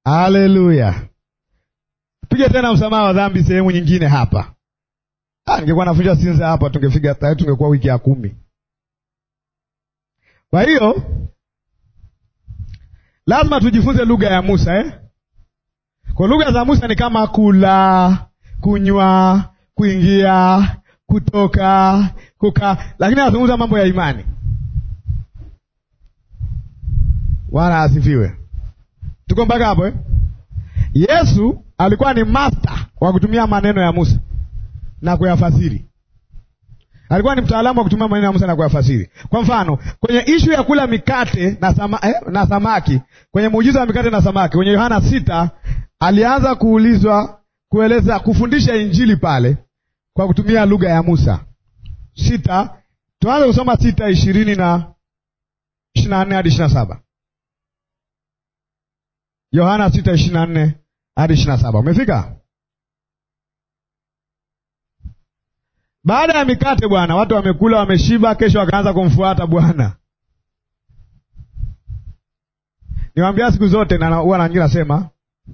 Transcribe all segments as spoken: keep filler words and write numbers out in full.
Haleluya. Piga tena msamaha wa dhambi sehemu nyingine hapa. Ah, ningekuwa nafunja sinza hapa tungefika tayari tungekuwa wiki ya kumi. Kwa hiyo lazima tujifunze lugha ya Musa eh? Kwa lugha za Musa ni kama kula, kunywa, kuingia, kutoka, kukaa, lakini anazungumza mambo ya imani. Bwana asifiwe. Tuko mpaka hapo eh? Yesu alikuwa ni master wa kutumia maneno ya Musa na kuyafasiri. Alikuwa ni mtaalamu wa kutumia maneno ya Musa na kuyafasiri. Kwa mfano, kwenye ishu ya kula mikate na, sama, eh, na samaki, kwenye muujiza wa mikate na samaki, kwenye Yohana sita, alianza kuulizwa, kueleza, kufundisha injili pale kwa kutumia lugha ya Musa. Sita, tuanze kusoma sita ishirini na ishirini na nne hadi ishirini na saba. Yohana sita ishirini na nne hadi ishirini na saba. Umefika? Baada ya mikate bwana, watu wamekula wameshiba, kesho wakaanza kumfuata Bwana. Niwaambia siku zote na huwa na wengine nasema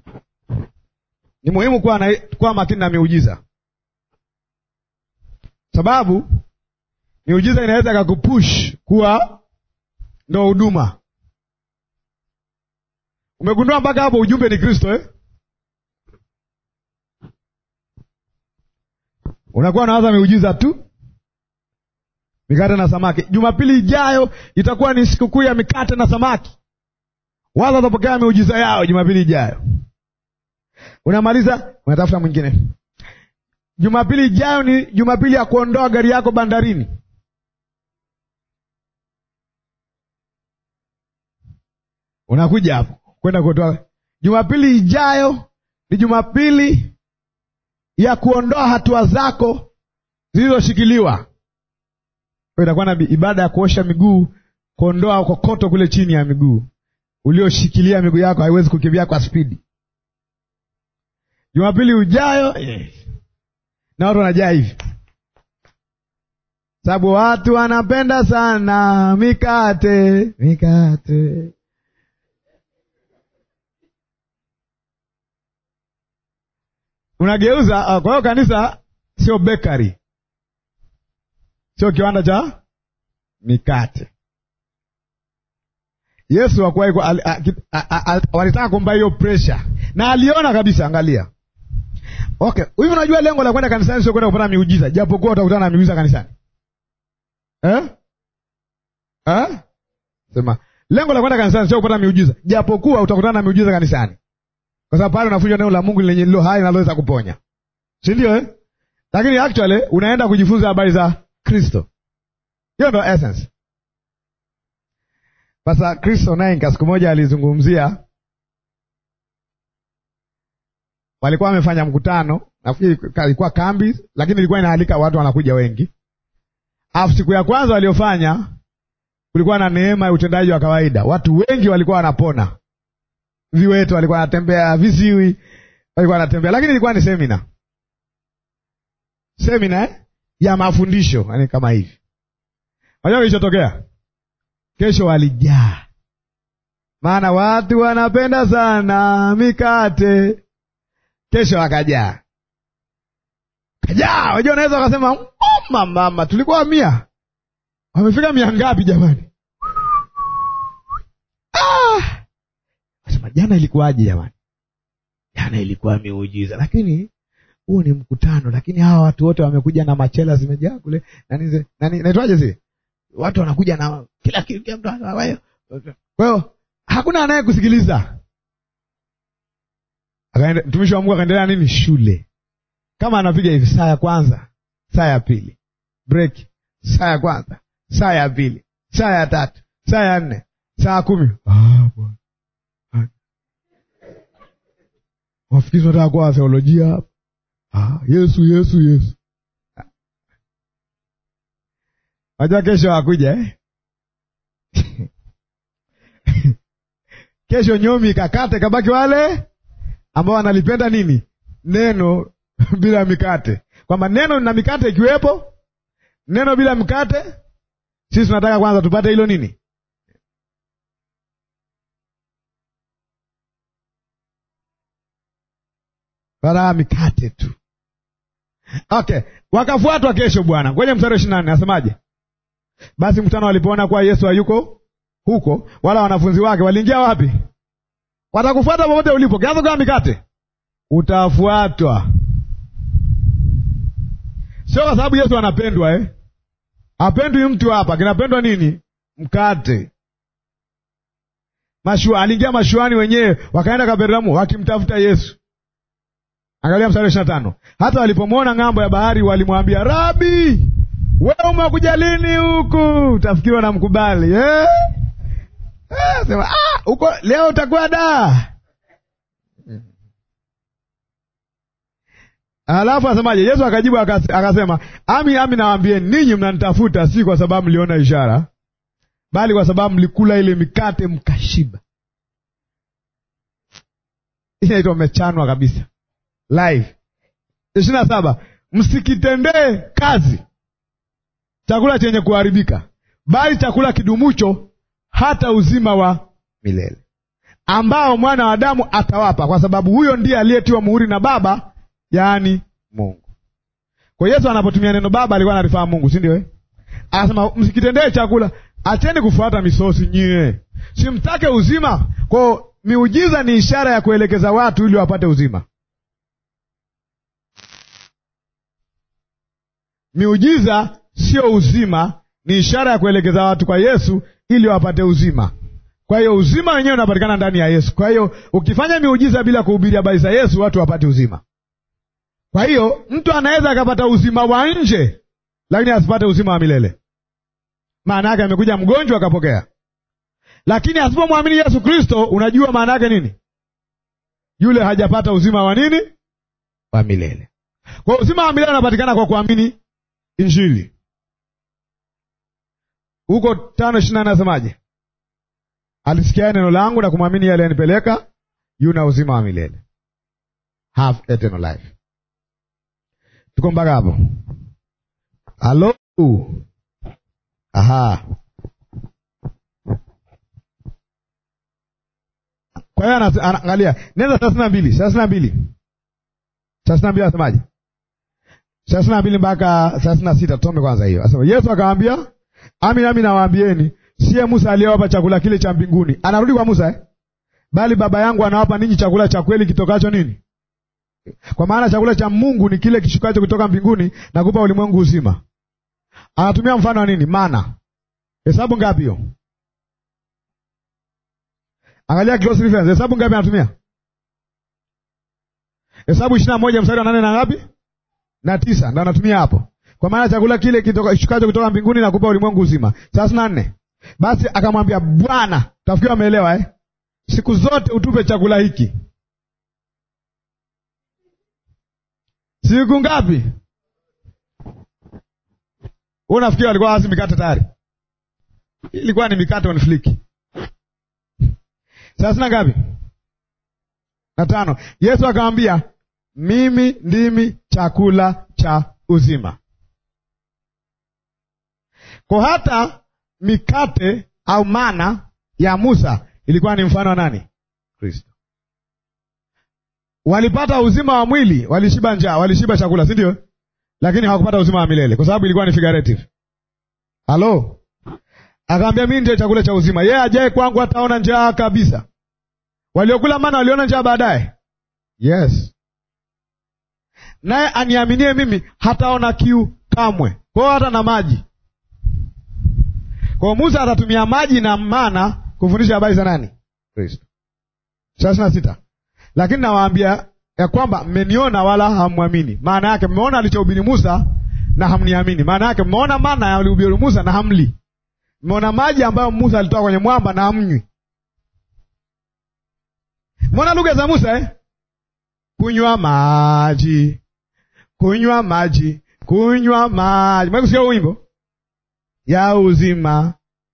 ni muhimu kuwa na kuwa makini na miujiza. Sababu miujiza inaweza kukupush kuwa ndo huduma. Umegundua mpaka hapo ujumbe ni Kristo eh? Unakuwa unaanza miujiza tu. Mikate na samaki. Jumapili ijayo itakuwa ni sikukuu ya mikate na samaki. Watu watapokea miujiza yao Jumapili ijayo. Unamaliza, unatafuta mwingine. Jumapili ijayo ni Jumapili ya kuondoa gari yako bandarini. Unakuja hapo kwenda kutoa. Jumapili ijayo ni Jumapili ya kuondoa hatua zako zilizoshikiliwa. Itakuwa na ibada ya kuosha miguu, kuondoa kokoto kule chini ya miguu. Ulioshikilia miguu yako haiwezi kukimbia kwa spidi. Jumapili ujayo eh. Na watu wanajaa hivi. Sababu watu wanapenda sana mikate, mikate. Unageuza, uh, kwa hiyo kanisa sio bakery. Sio kiwanda cha mikate. Yesu hakuwahi walitaka kumpa hiyo pressure. Na aliona kabisa, angalia. Okay, hivi unajua lengo la kwenda kanisani sio kwenda kupata miujiza, japokuwa utakutana na miujiza kanisani. Eh? Eh? Sema, lengo la kwenda kanisani sio kupata miujiza, japokuwa utakutana na miujiza kanisani. Kwa sababu pale unafunja neno la Mungu lenye lilo hai na linaloweza kuponya. Si ndio eh? Lakini actually unaenda kujifunza habari za Kristo. Hiyo ndio essence. Sasa Kristo naye siku moja alizungumzia, walikuwa wamefanya mkutano, nafikiri ilikuwa kambi, lakini ilikuwa inaalika watu wanakuja wengi. Alafu siku ya kwanza waliofanya kulikuwa na neema ya utendaji wa kawaida. Watu wengi walikuwa wanapona. Viwetu walikuwa wanatembea, viziwi walikuwa wanatembea, lakini ilikuwa ni semina. Semina eh? ya mafundisho, yani kama hivi. Unajua kilichotokea? Kesho walijaa. Maana watu wanapenda sana mikate. Kesho wakajaa. Kajaa, unajua unaweza ukasema, "Oh mama, mama, tulikuwa mia. Wamefika mia ngapi jamani?" Ah! Sema jana ilikuwaje jamani? Jana ilikuwa miujiza, lakini huo ni mkutano, lakini hawa watu wote wamekuja na machela zimejaa kule. Nani nani naitwaje zile? Watu wanakuja na kila kitu mtu anawayo. Kwa hiyo hakuna anaye kusikiliza. Akaenda mtumishi wa Mungu akaendelea nini? Shule. Kama anapiga hivi, saa ya kwanza, saa ya pili, break, saa ya kwanza, saa ya pili, saa ya tatu, saa ya nne, saa kumi. Ah bwana. Wafikiri tunataka kwa theolojia hapa. Ah, Yesu Yesu Yesu. Wajua kesho hakuja eh? Kesho nyomi kakate kabaki wale ambao wanalipenda nini? Neno bila mikate. Kwamba neno na mikate ikiwepo, neno bila mikate, sisi tunataka kwanza tupate hilo nini? Wala mikate tu. Okay, wakafuatwa kesho Bwana. Kwenye mstari wa ishirini na nne nasemaje? Basi mkutano walipoona kuwa Yesu hayuko huko wala wanafunzi wake, waliingia wapi? Watakufuata popote ulipo. Kianza kwa mikate, utafuatwa. Sio kwa sababu Yesu anapendwa eh? Apendwi mtu hapa, kinapendwa nini? Mkate. Mashua, aliingia mashuani wenyewe, wakaenda Kapernaumu wakimtafuta Yesu. Angalia mstari wa ishirini na tano. Hata walipomwona ng'ambo ya bahari walimwambia, Rabi, wewe umekuja lini huku? Utafikiri wanamkubali eh? Eh, sema ah, uko leo utakuwa da. Alafu asemaje? Yesu akajibu akasema, ami ami nawaambieni, ninyi mnanitafuta si kwa sababu mliona ishara, bali kwa sababu mlikula ile mikate mkashiba. Inaitwa mechanwa kabisa. Live. ishirini na saba. Msikitendee kazi chakula chenye kuharibika, bali chakula kidumucho hata uzima wa milele, ambao mwana wa Adamu atawapa, kwa sababu huyo ndiye aliyetiwa muhuri na Baba, yaani Mungu. Kwa Yesu anapotumia neno Baba alikuwa anarifaa Mungu, si ndio eh? Anasema msikitendee chakula, acheni kufuata misosi nyie. Simtake uzima. Kwa miujiza ni ishara ya kuelekeza watu ili wapate uzima. Miujiza sio uzima, ni ishara ya kuelekeza watu kwa Yesu ili wapate uzima. Kwa hiyo uzima wenyewe unapatikana ndani ya Yesu. Kwa hiyo ukifanya miujiza bila kuhubiri habari za Yesu, watu wapate uzima. Kwa hiyo mtu anaweza akapata uzima wa nje lakini asipate uzima wa milele. Maana yake amekuja mgonjwa akapokea. Lakini asipomwamini Yesu Kristo, unajua maana yake nini? Yule hajapata uzima wa nini? Wa milele. Kwa uzima wa milele unapatikana kwa kuamini Injili. Huko tano ishirini na nane nasemaje? Alisikia neno langu na kumwamini yale yanipeleka, yuna uzima wa milele. Have eternal life. Tuko mpaka hapo? Halo? Aha. Kwa hiyo angalia, nenda thelathini na mbili, thelathini na mbili. thelathini na mbili nasemaje? thelathini na mbili mpaka thelathini na sita tusome kwanza hiyo. Anasema Yesu akamwambia, Amin amin nawaambieni, siye Musa aliyewapa chakula kile cha mbinguni. Anarudi kwa Musa eh? Bali Baba yangu anawapa ninyi chakula cha kweli kitokacho nini? Kwa maana chakula cha Mungu ni kile kishukacho kutoka mbinguni na kupa ulimwengu uzima. Anatumia mfano wa nini? Mana. Hesabu ngapi hiyo? Angalia close reference. Hesabu ngapi anatumia? Hesabu ishirini na moja mstari wa nane na ngapi? Na tisa. Ndio anatumia hapo. Kwa maana chakula kile kitoka kishukacho kutoka mbinguni na kupa ulimwengu uzima. thelathini na nne. Basi akamwambia Bwana, tafikiri ameelewa eh? Siku zote utupe chakula hiki. Siku ngapi? Unafikiri alikuwa hasi mikate tayari? Ilikuwa ni mikate on flick. Sasa na ngapi? Na tano. Yesu akamwambia, mimi ndimi chakula cha uzima. Kwa hata mikate au mana ya Musa ilikuwa ni mfano wa nani? Kristo. Walipata uzima wa mwili, walishiba njaa, walishiba chakula, si ndio? Lakini hawakupata uzima wa milele kwa sababu ilikuwa ni figurative. Halo? Akamwambia mimi ndiye chakula cha uzima. Yeye ajaye kwangu hataona njaa kabisa. Waliokula mana waliona njaa baadaye. Yes. Naye aniaminie mimi hataona kiu kamwe. Kwa hata na maji. Kwa Musa atatumia maji na mana kufundisha habari za nani? Kristo. thelathini na sita. Lakini nawaambia ya kwamba mmeniona wala hamwamini. Maana yake mmeona alichohubiri Musa na hamniamini. Maana yake mmeona mana ya alihubiri Musa na hamli. Mmeona maji ambayo Musa alitoa kwenye mwamba na hamnywi. Mmeona lugha za Musa eh? Kunywa maji. Kunywa maji. Kunywa maji. Mmekusikia wimbo? Ya uzima.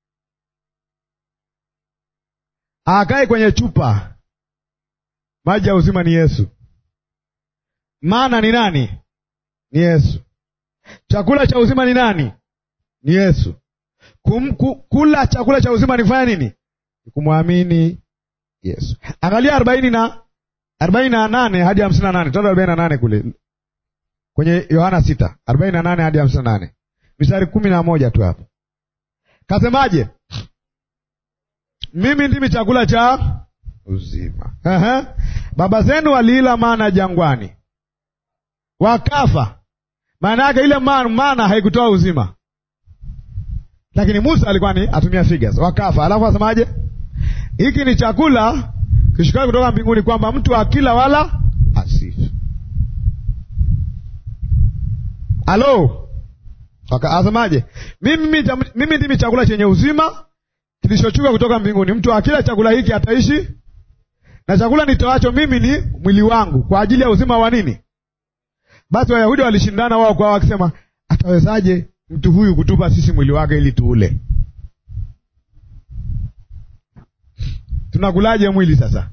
Akae kwenye chupa. Maji ya uzima ni Yesu. Mana ni nani? Ni Yesu. Chakula cha uzima ni nani? Ni Yesu. Kum, ku, kula chakula cha uzima ni kufanya nini? Kumwamini Yesu. Angalia arobaini na arobaini na nane hadi hamsini na nane. Tuanze arobaini na nane kule kwenye Yohana sita, arobaini na nane hadi hamsini na nane, mstari kumi na moja tu hapo. Kasemaje? Mimi ndimi chakula cha uzima. Aha. Baba zenu waliila mana jangwani wakafa. Maana yake ile mana, mana haikutoa uzima, lakini Musa alikuwa ni atumia figures, wakafa. Alafu asemaje? Hiki ni chakula kishukacho kutoka mbinguni, kwamba mtu akila wala asife. Halo? Asemaje? Mimi mimi ndimi chakula chenye uzima kilishochuka kutoka mbinguni. Mtu akila chakula hiki ataishi, na chakula nitoacho mimi ni mwili wangu kwa ajili ya uzima wa nini? Basi Wayahudi walishindana wao kwa wao wakisema, atawezaje mtu huyu kutupa sisi mwili wake ili tuule? Tunakulaje mwili sasa?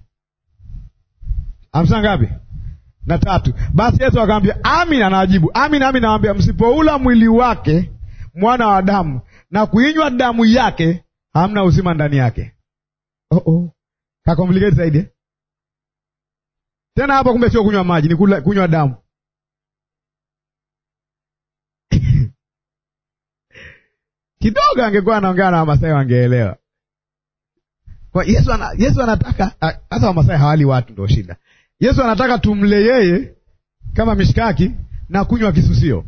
Hamsa ngapi? Na tatu. Basi Yesu akamwambia, Amin, anawajibu, Amin, Amin nawaambia, msipoula mwili wake mwana wa Adamu na kuinywa damu yake, hamna uzima ndani yake. Oh oh. Ka complicate zaidi. Tena hapa kumbe sio kunywa maji, ni kula, kunywa damu. Kidogo angekuwa anaongea na Wamasai wangeelewa. Kwa Yesu ana, Yesu anataka hasa Wamasai hawali watu ndio shida. Yesu anataka tumle yeye kama mishkaki na kunywa kisusio.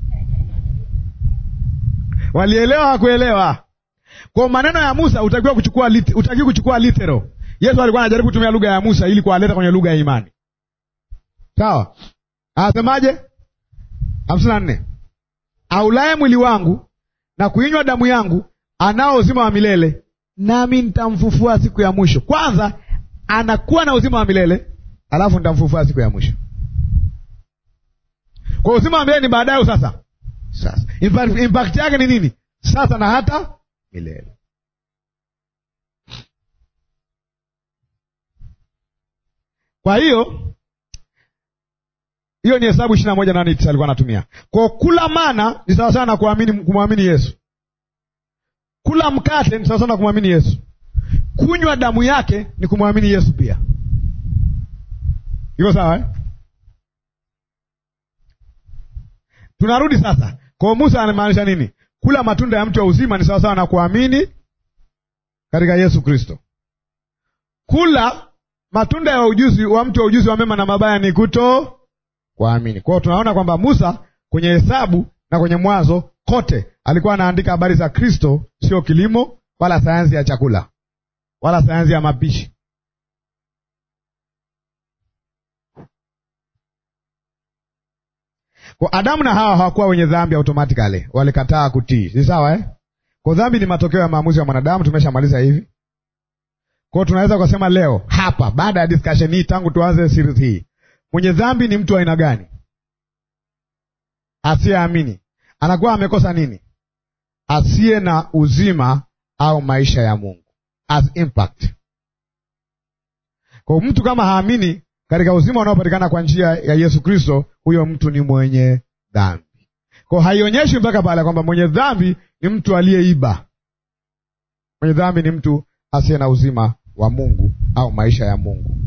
Walielewa hakuelewa? Kwa maneno ya Musa utakiwa kuchukua lit, utakiwa kuchukua literal. Yesu alikuwa anajaribu kutumia lugha ya Musa ili kuwaleta kwenye lugha ya imani. Sawa? Anasemaje? hamsini na nne. Aulaye mwili wangu na kuinywa damu yangu anao uzima wa milele, nami nitamfufua siku ya mwisho. Kwanza anakuwa na uzima wa milele, alafu nitamfufua siku ya mwisho. Kwa uzima wa milele ni baadaye sasa. Sasa impact, impact yake ni nini? Sasa na hata milele. Kwa hiyo hiyo ni Hesabu ishirini na moja nane tisa alikuwa anatumia. Kwa kula mana ni sawa sana kuamini, kumwamini Yesu. Kula mkate ni sawa sana kumwamini Yesu. Kunywa damu yake ni kumwamini Yesu pia. Iko sawa eh? Tunarudi sasa. Kwa Musa anamaanisha nini? Kula matunda ya mti wa uzima ni sawa sawa na kuamini katika Yesu Kristo. Kula matunda ya ujuzi wa mti wa ujuzi wa mema na mabaya ni kuto kuamini. Kwa hiyo tunaona kwamba Musa kwenye Hesabu na kwenye Mwanzo kote alikuwa anaandika habari za Kristo, sio kilimo wala sayansi ya chakula wala sayansi ya mapishi. Kwa Adamu na Hawa hawakuwa wenye dhambi automatically, walikataa kutii. Si sawa eh? Kwa dhambi ni matokeo ya maamuzi ya mwanadamu, tumeshamaliza hivi. Kwa tunaweza kusema leo hapa baada ya discussion hii, tangu tuanze series hii, mwenye dhambi ni mtu wa aina gani? Asiyeamini. Anakuwa amekosa nini? Asiye na uzima au maisha ya Mungu as impact. Kwa mtu kama haamini katika uzima unaopatikana kwa njia ya Yesu Kristo, huyo mtu ni mwenye dhambi. Kwa haionyeshi mpaka pale kwamba mwenye dhambi ni mtu aliyeiba. Mwenye dhambi ni mtu asiye na uzima wa Mungu au maisha ya Mungu.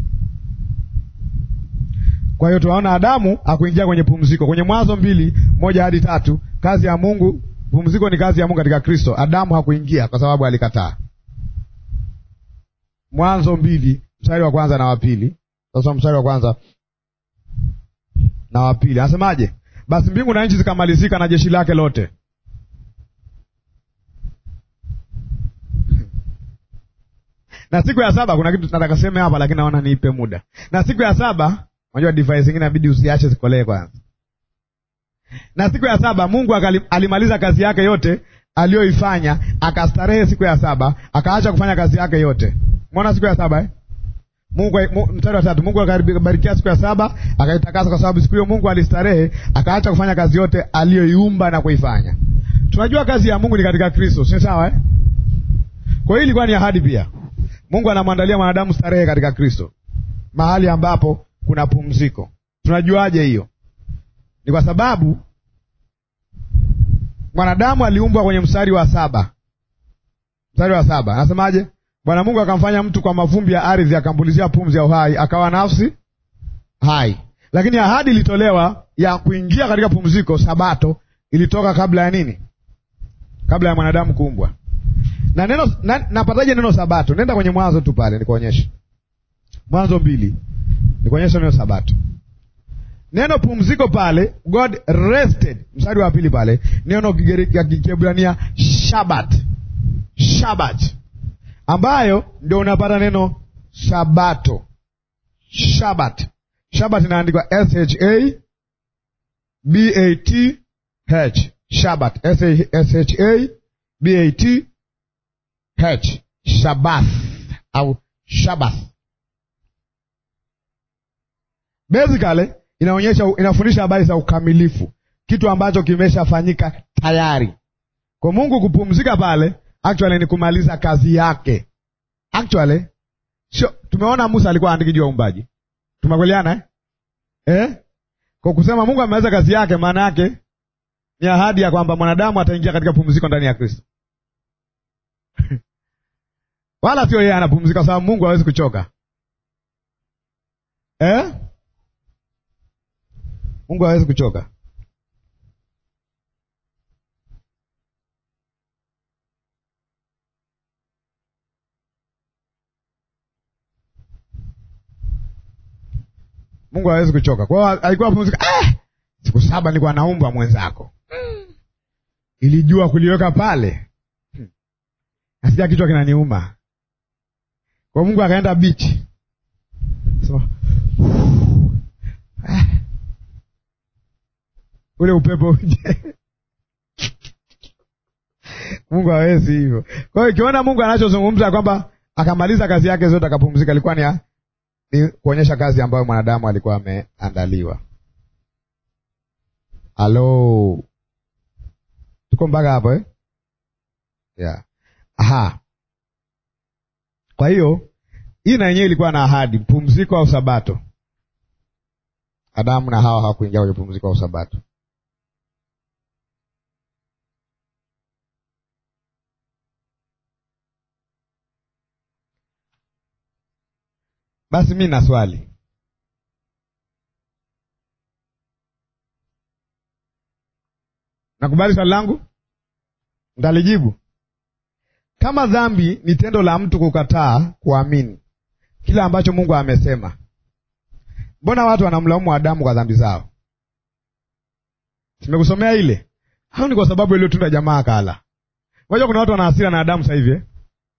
Kwa hiyo tunaona Adamu hakuingia kwenye pumziko. Kwenye Mwanzo mbili moja hadi tatu, kazi ya Mungu, pumziko ni kazi ya Mungu katika Kristo. Adamu hakuingia kwa sababu alikataa. Mwanzo mbili mstari wa kwanza na wa pili. Sasa mstari wa kwanza na wa pili anasemaje? Basi mbingu na nchi zikamalizika na jeshi lake lote. Na siku ya saba, kuna kitu tunataka kusema hapa lakini naona niipe muda. Na siku ya saba, unajua device zingine inabidi usiache zikolee kwanza. Na siku ya saba Mungu alimaliza kazi yake yote aliyoifanya, akastarehe siku ya saba, akaacha kufanya kazi yake yote. Umeona siku ya saba eh? Mungu, mstari wa tatu, Mungu akabarikia siku ya saba, akaitakasa kwa sababu siku hiyo Mungu alistarehe, akaacha kufanya kazi yote aliyoiumba na kuifanya. Tunajua kazi ya Mungu ni katika Kristo, si sawa eh? Kwa hiyo ilikuwa ni ahadi pia. Mungu anamwandalia mwanadamu starehe katika Kristo, mahali ambapo kuna pumziko. Tunajuaje hiyo? Ni kwa sababu mwanadamu aliumbwa kwenye mstari wa saba. Mstari wa saba anasemaje? Bwana Mungu akamfanya mtu kwa mavumbi ya ardhi, akampulizia pumzi ya uhai, akawa nafsi hai. Lakini ahadi ilitolewa ya kuingia katika pumziko, sabato, ilitoka kabla ya nini? Kabla ya mwanadamu kuumbwa. Na neno na, napataje neno sabato? Nenda kwenye Mwanzo tu pale nikuonyeshe. Mwanzo mbili. Nikuonyeshe neno sabato. Neno pumziko pale, God rested. Mstari wa pili pale, neno ya Kiebrania Shabbat. Shabbat. Ambayo ndio unapata neno sabato. Shabbat. Shabbat inaandikwa S H A B A T H. Shabbat. S H A B A T H. Shabbath au Shabbath. Basically inaonyesha, inafundisha habari za ukamilifu, kitu ambacho kimeshafanyika tayari. Kwa Mungu kupumzika pale actually ni kumaliza kazi yake. Actually sio, tumeona Musa alikuwa andiki juu ya uumbaji. Tumekubaliana eh? Eh? Kwa kusema Mungu amemaliza kazi yake, maana yake ni ahadi ya kwamba mwanadamu ataingia katika pumziko ndani ya Kristo. Wala sio yeye anapumzika, sababu Mungu hawezi kuchoka. Eh? Mungu hawezi kuchoka. Mungu hawezi kuchoka. Kwa hiyo alikuwa pumzika. Ah! Siku saba nilikuwa naumba mwenzako. Mm. Ilijua kuliweka pale. Hmm. Nasikia kichwa kinaniuma. Kwa Mungu akaenda beach. So, ah. Ule upepo uje. Mungu hawezi hivyo. Kwa hiyo ikiona Mungu anachozungumza kwamba akamaliza kazi yake zote akapumzika, ilikuwa ni, ni kuonyesha kazi ambayo mwanadamu alikuwa ameandaliwa. Halo. Tuko mpaka hapo eh? Yeah. Aha. Kwa hiyo hii na yenyewe ilikuwa na ahadi, pumziko au sabato. Adamu na Hawa hawakuingia kwenye pumziko au sabato. Basi mimi na swali. Nakubali swali langu? Ndalijibu. Kama dhambi ni tendo la mtu kukataa kuamini kila ambacho Mungu amesema, mbona watu wanamlaumu Adamu kwa dhambi zao? Tumekusomea ile. Hao ni kwa sababu ile tunda jamaa akala. Unajua kuna watu wana hasira na Adamu sasa hivi eh?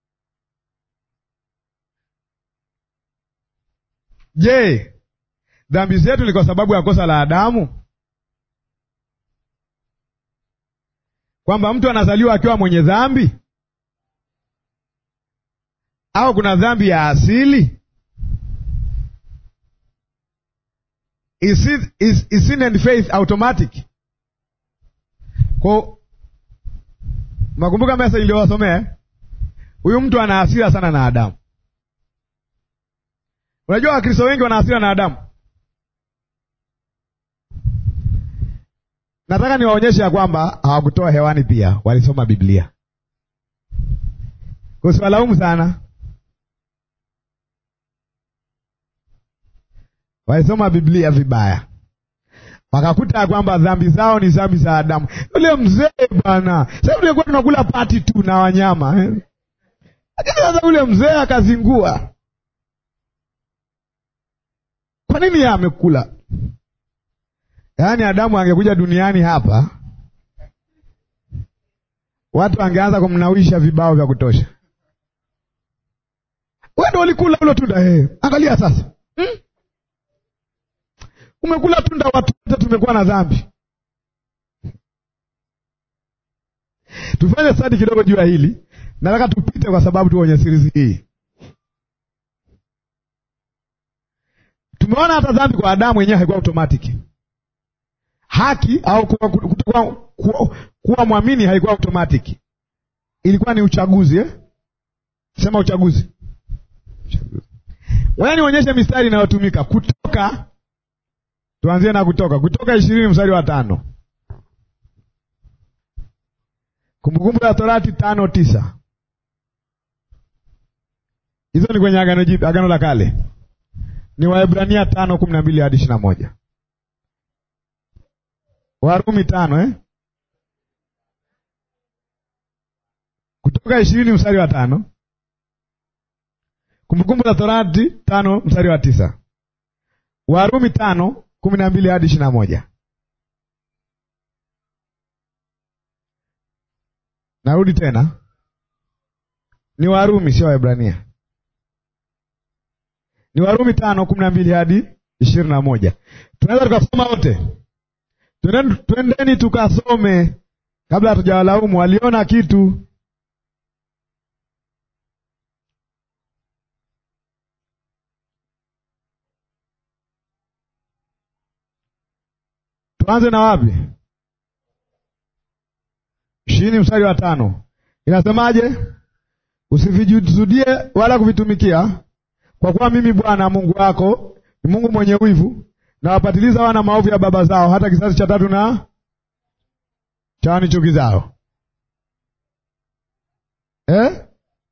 Je, dhambi zetu ni kwa sababu ya kosa la Adamu? Kwamba mtu anazaliwa akiwa mwenye dhambi? Au kuna dhambi ya asili? Is it, is, is sin and faith automatic? Kwa makumbuka mesa iliyowasomea, huyu mtu ana hasira sana na Adamu. Unajua Wakristo wengi wana hasira na Adamu. Nataka niwaonyeshe ya kwamba hawakutoa hewani pia, walisoma Biblia. Kwa sababu walaumu sana. Walisoma Biblia vibaya. Wakakuta ya kwamba dhambi zao ni dhambi za Adamu. Yule mzee bwana, sasa yule kwa tunakula pati tu na wanyama. Eh? Lakini sasa yule mzee akazingua. Kwa nini yeye amekula? Yaani Adamu angekuja duniani hapa, watu wangeanza kumnawisha vibao vya kutosha. Wewe ndio ulikula ule tunda eh. Angalia sasa. Hmm? Umekula tunda, watu wote tumekuwa na dhambi. Tufanye study kidogo juu ya hili. Nataka tupite kwa sababu tuonye series hii. Tumeona hata dhambi kwa Adamu yenyewe haikuwa automatic. Haki au kuwa, kuwa, kuwa, kuwa mwamini haikuwa automatic. Ilikuwa ni uchaguzi eh? Sema uchaguzi. Uchaguzi. Wewe nionyeshe mistari inayotumika kutoka. Tuanzie na kutoka. Kutoka ishirini mstari wa tano. Kumbukumbu la Torati tano tisa. Hizo ni kwenye agano jipya, agano la kale. Ni Waebrania tano kumi na mbili hadi ishirini na moja. Warumi tano eh? Kutoka ishirini mstari wa tano. Kumbukumbu la Torati tano mstari wa tisa. Warumi tano kumi na mbili hadi ishirini na moja. Narudi tena. Ni Warumi sio Waebrania. Ni Warumi tano kumi na mbili hadi ishirini na moja. Tunaweza tukasoma wote. Twendeni, twendeni tukasome kabla hatujawalaumu. Waliona kitu. Tuanze na wapi? Ishirini mstari wa tano. Inasemaje? Usivijudie wala kuvitumikia, kwa kuwa mimi Bwana Mungu wako ni Mungu mwenye wivu, na wapatiliza wana maovu ya baba zao hata kizazi cha tatu na cha wanichukizao. Eh?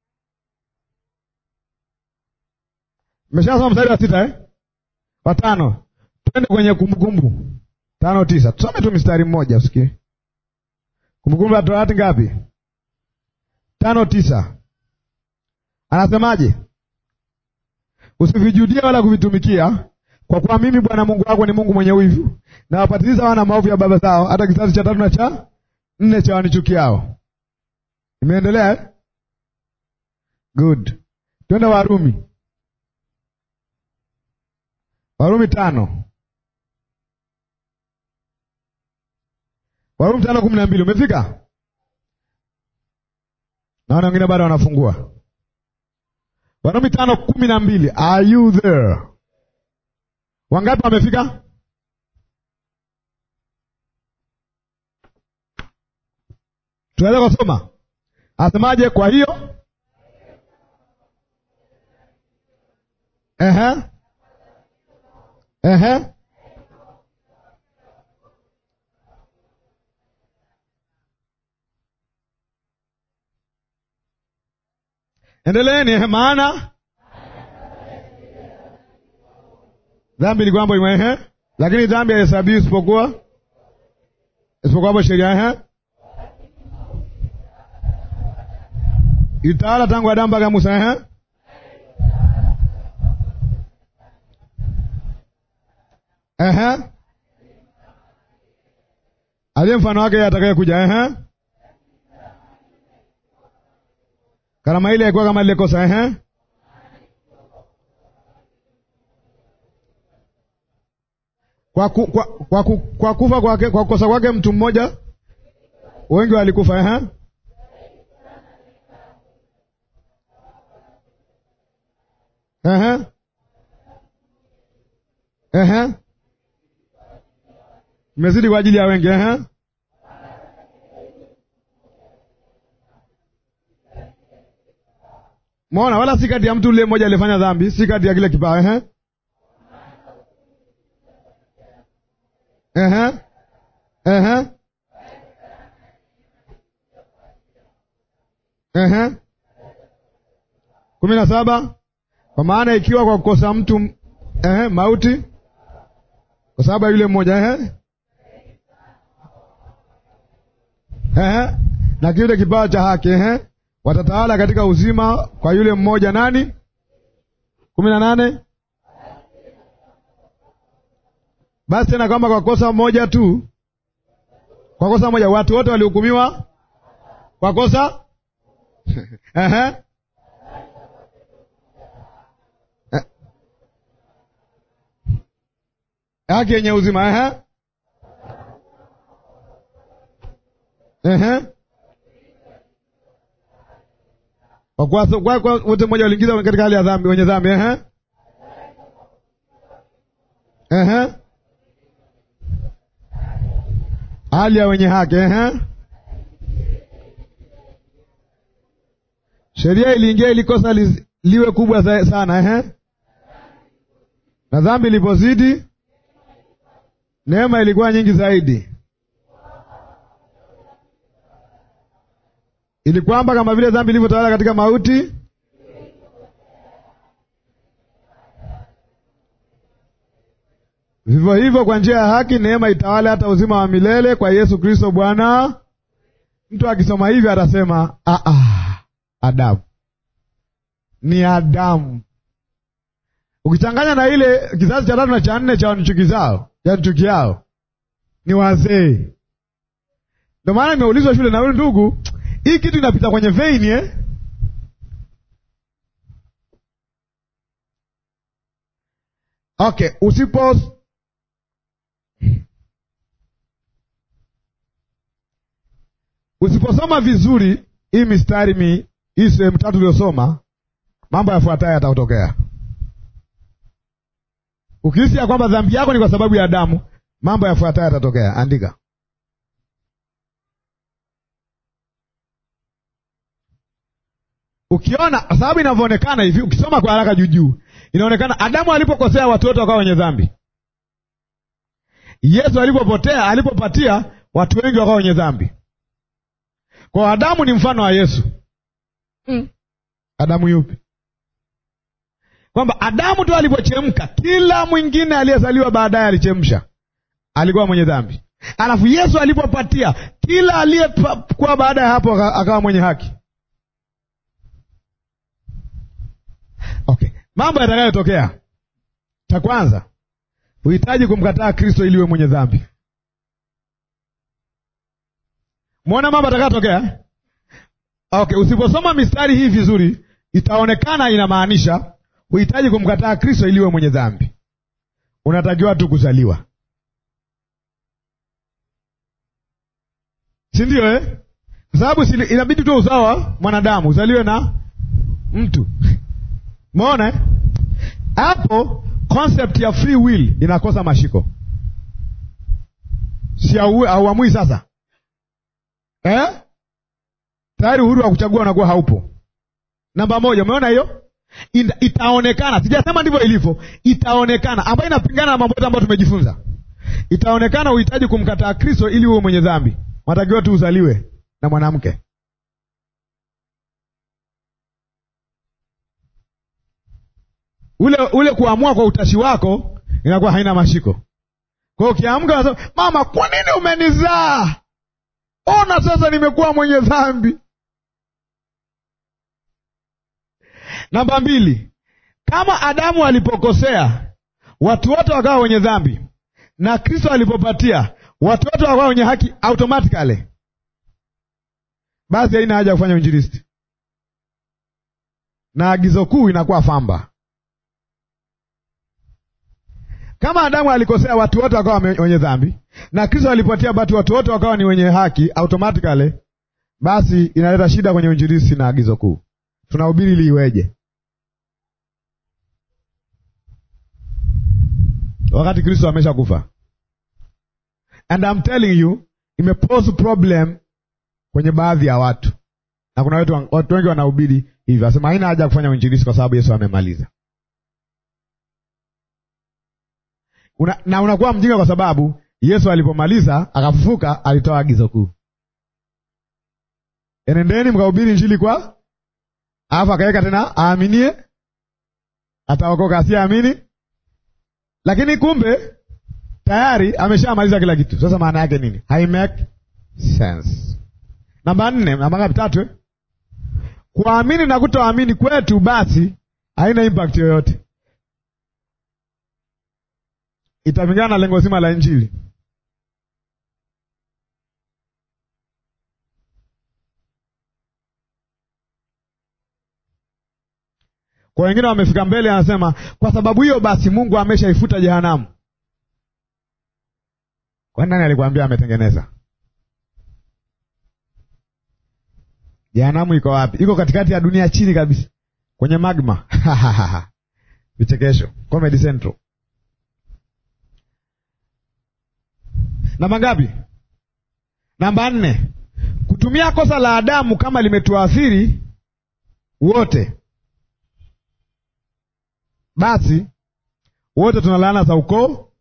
Mmeshasoma mstari wa sita eh? Wa tano. Twende kwenye Kumbukumbu tano tisa. Tusome tu mstari mmoja usikie. Kumbukumbu la Torati ngapi? Tano tisa. Anasemaje? Usivijudie wala kuvitumikia, kwa kuwa mimi Bwana Mungu wako ni Mungu mwenye wivu, na wapatiliza wana maovu ya baba zao hata kizazi cha tatu na cha nne cha wanichukiao. Imeendelea eh? Good. Twende Warumi. Warumi tano. Warumi tano kumi na mbili. Umefika? Naona wengine bado wanafungua. Warumi tano kumi na mbili. Are you there? Wangapi wamefika? Tunaweza kusoma. Asemaje kwa hiyo? Ehe. Ehe. Endeleeni, maana dhambi ilikuwa hapo imehe, lakini dhambi haihesabiwi isipokuwa isipokuwa hapo sheria ehe. Itawala tangu Adamu mpaka Musa ehe. Ehe. Aliye mfano wake atakaye kuja ehe. Karama ile ilikuwa kama ile kosa ehe. Kwa ku, kwa kwa, ku, kwa kufa kwake, kwa kosa kwake mtu mmoja wengi walikufa ehe. Ehe. Ehe. Imezidi kwa ajili ya wengi ehe. Muona, wala si kati ya mtu yule mmoja alifanya dhambi, si kati ya kile kipawa ehe. Ehe. Ehe. Ehe. Kumi na saba. Kwa maana ikiwa kwa kukosa mtu ehe, mauti kwa sababu ya yule mmoja ehe. Ehe. Na kile kipawa cha haki ehe, watatawala katika uzima kwa yule mmoja nani? Kumi na nane. Basi tena kwamba kwa kosa moja tu, kwa kosa moja watu wote walihukumiwa kwa kosa ehe. Haki yenye uzima ehe. Ehe. Kwa kwa kwa wote mmoja waliingiza katika hali ya dhambi, wenye dhambi ehe. Ehe. Hali ya wenye haki ehe. Sheria iliingia ili kosa li, liwe kubwa sana ehe. Na dhambi ilipozidi neema ilikuwa nyingi zaidi, ili kwamba kama vile dhambi ilivyotawala katika mauti, Vivyo hivyo kwa njia ya haki neema itawale hata uzima wa milele kwa Yesu Kristo Bwana. Mtu akisoma hivi atasema ah ah, Adamu ni Adamu. Ukichanganya na ile kizazi cha tatu na cha nne cha wanchukizao, ya nchukiao ni wazee. Ndio maana nimeulizwa shule na wewe ndugu, hii kitu inapita kwenye vein eh? Okay, usipo usiposoma vizuri hii mistari mi hii sehemu tatu uliyosoma, mambo yafuatayo yatatokea. Ukihisi ya kwamba dhambi yako ni kwa sababu ya Adamu, mambo yafuatayo yatatokea. Andika. Ukiona sababu inavyoonekana hivi, ukisoma kwa haraka juu juu, inaonekana Adamu alipokosea watu wote wakawa wenye dhambi. Yesu alipopotea, alipopatia watu wengi wakawa wenye dhambi. Kwa Adamu ni mfano wa Yesu. Mm. Adamu yupi? Kwamba Adamu tu alipochemka, kila mwingine aliyezaliwa baadaye alichemsha, alikuwa mwenye dhambi. Alafu Yesu alipopatia, kila aliyekuwa baada ya hapo akawa mwenye haki. Okay, mambo yatakayotokea. Cha kwanza, uhitaji kumkataa Kristo ili uwe mwenye dhambi. Muona mambo yatakayotokea? Okay, usiposoma mistari hii vizuri, itaonekana inamaanisha uhitaji kumkataa Kristo ili uwe mwenye dhambi. Unatakiwa tu kuzaliwa. Si ndio eh? Kwa sababu inabidi tu uzawa mwanadamu, uzaliwe na mtu. Umeona eh? Hapo concept ya free will inakosa mashiko. Si hauamui sasa. Eh? Tayari uhuru wa kuchagua unakuwa haupo. Namba moja, umeona hiyo? Itaonekana, sijasema ndivyo ilivyo, itaonekana, ambayo inapingana na mambo yote ambayo tumejifunza. Itaonekana uhitaji kumkataa Kristo ili uwe mwenye dhambi. Unatakiwa tu uzaliwe na mwanamke. Ule ule kuamua kwa utashi wako inakuwa haina mashiko. Kwa hiyo ukiamka unasema, "Mama, kwa nini umenizaa? Ona sasa nimekuwa mwenye dhambi." Namba mbili, kama Adamu alipokosea watu wote wakawa wenye dhambi, na Kristo alipopatia watu wote wakawa wenye haki automatically, basi haina haja kufanya uinjilisti, na agizo kuu inakuwa famba. Kama Adamu alikosea watu wote wakawa wenye dhambi, na Kristo alipatia watu watu wote wakawa ni wenye haki automatically, basi inaleta shida kwenye uinjilisti na agizo kuu. Tunahubiri ili iweje wakati Kristo amesha kufa? And I'm telling you, imepose problem kwenye baadhi ya watu. Na kuna watu, watu wengi wanahubiri hivi, wasema haina haja kufanya uinjilisti kwa sababu Yesu amemaliza. Una, na unakuwa mjinga kwa sababu Yesu alipomaliza akafufuka alitoa agizo kuu. Enendeni mkahubiri injili kwa, alafu akaweka tena aaminie ataokoka, asiamini. Lakini kumbe tayari ameshamaliza kila kitu. Sasa maana yake nini? Hai make sense. Namba nne, namba ngapi? Tatu eh? Kuamini na kutoamini kwetu basi haina impact yoyote. Itapingana na lengo zima la injili. Kwa wengine wamefika mbele anasema, kwa sababu hiyo basi Mungu ameshaifuta jehanamu. Kwa nani alikwambia ametengeneza? Jehanamu iko wapi? Iko katikati ya dunia chini kabisa, kwenye magma. Vichekesho, Comedy Central. Namba ngapi? Namba nne, kutumia kosa la Adamu kama limetuathiri wote, basi wote tuna laana za ukoo,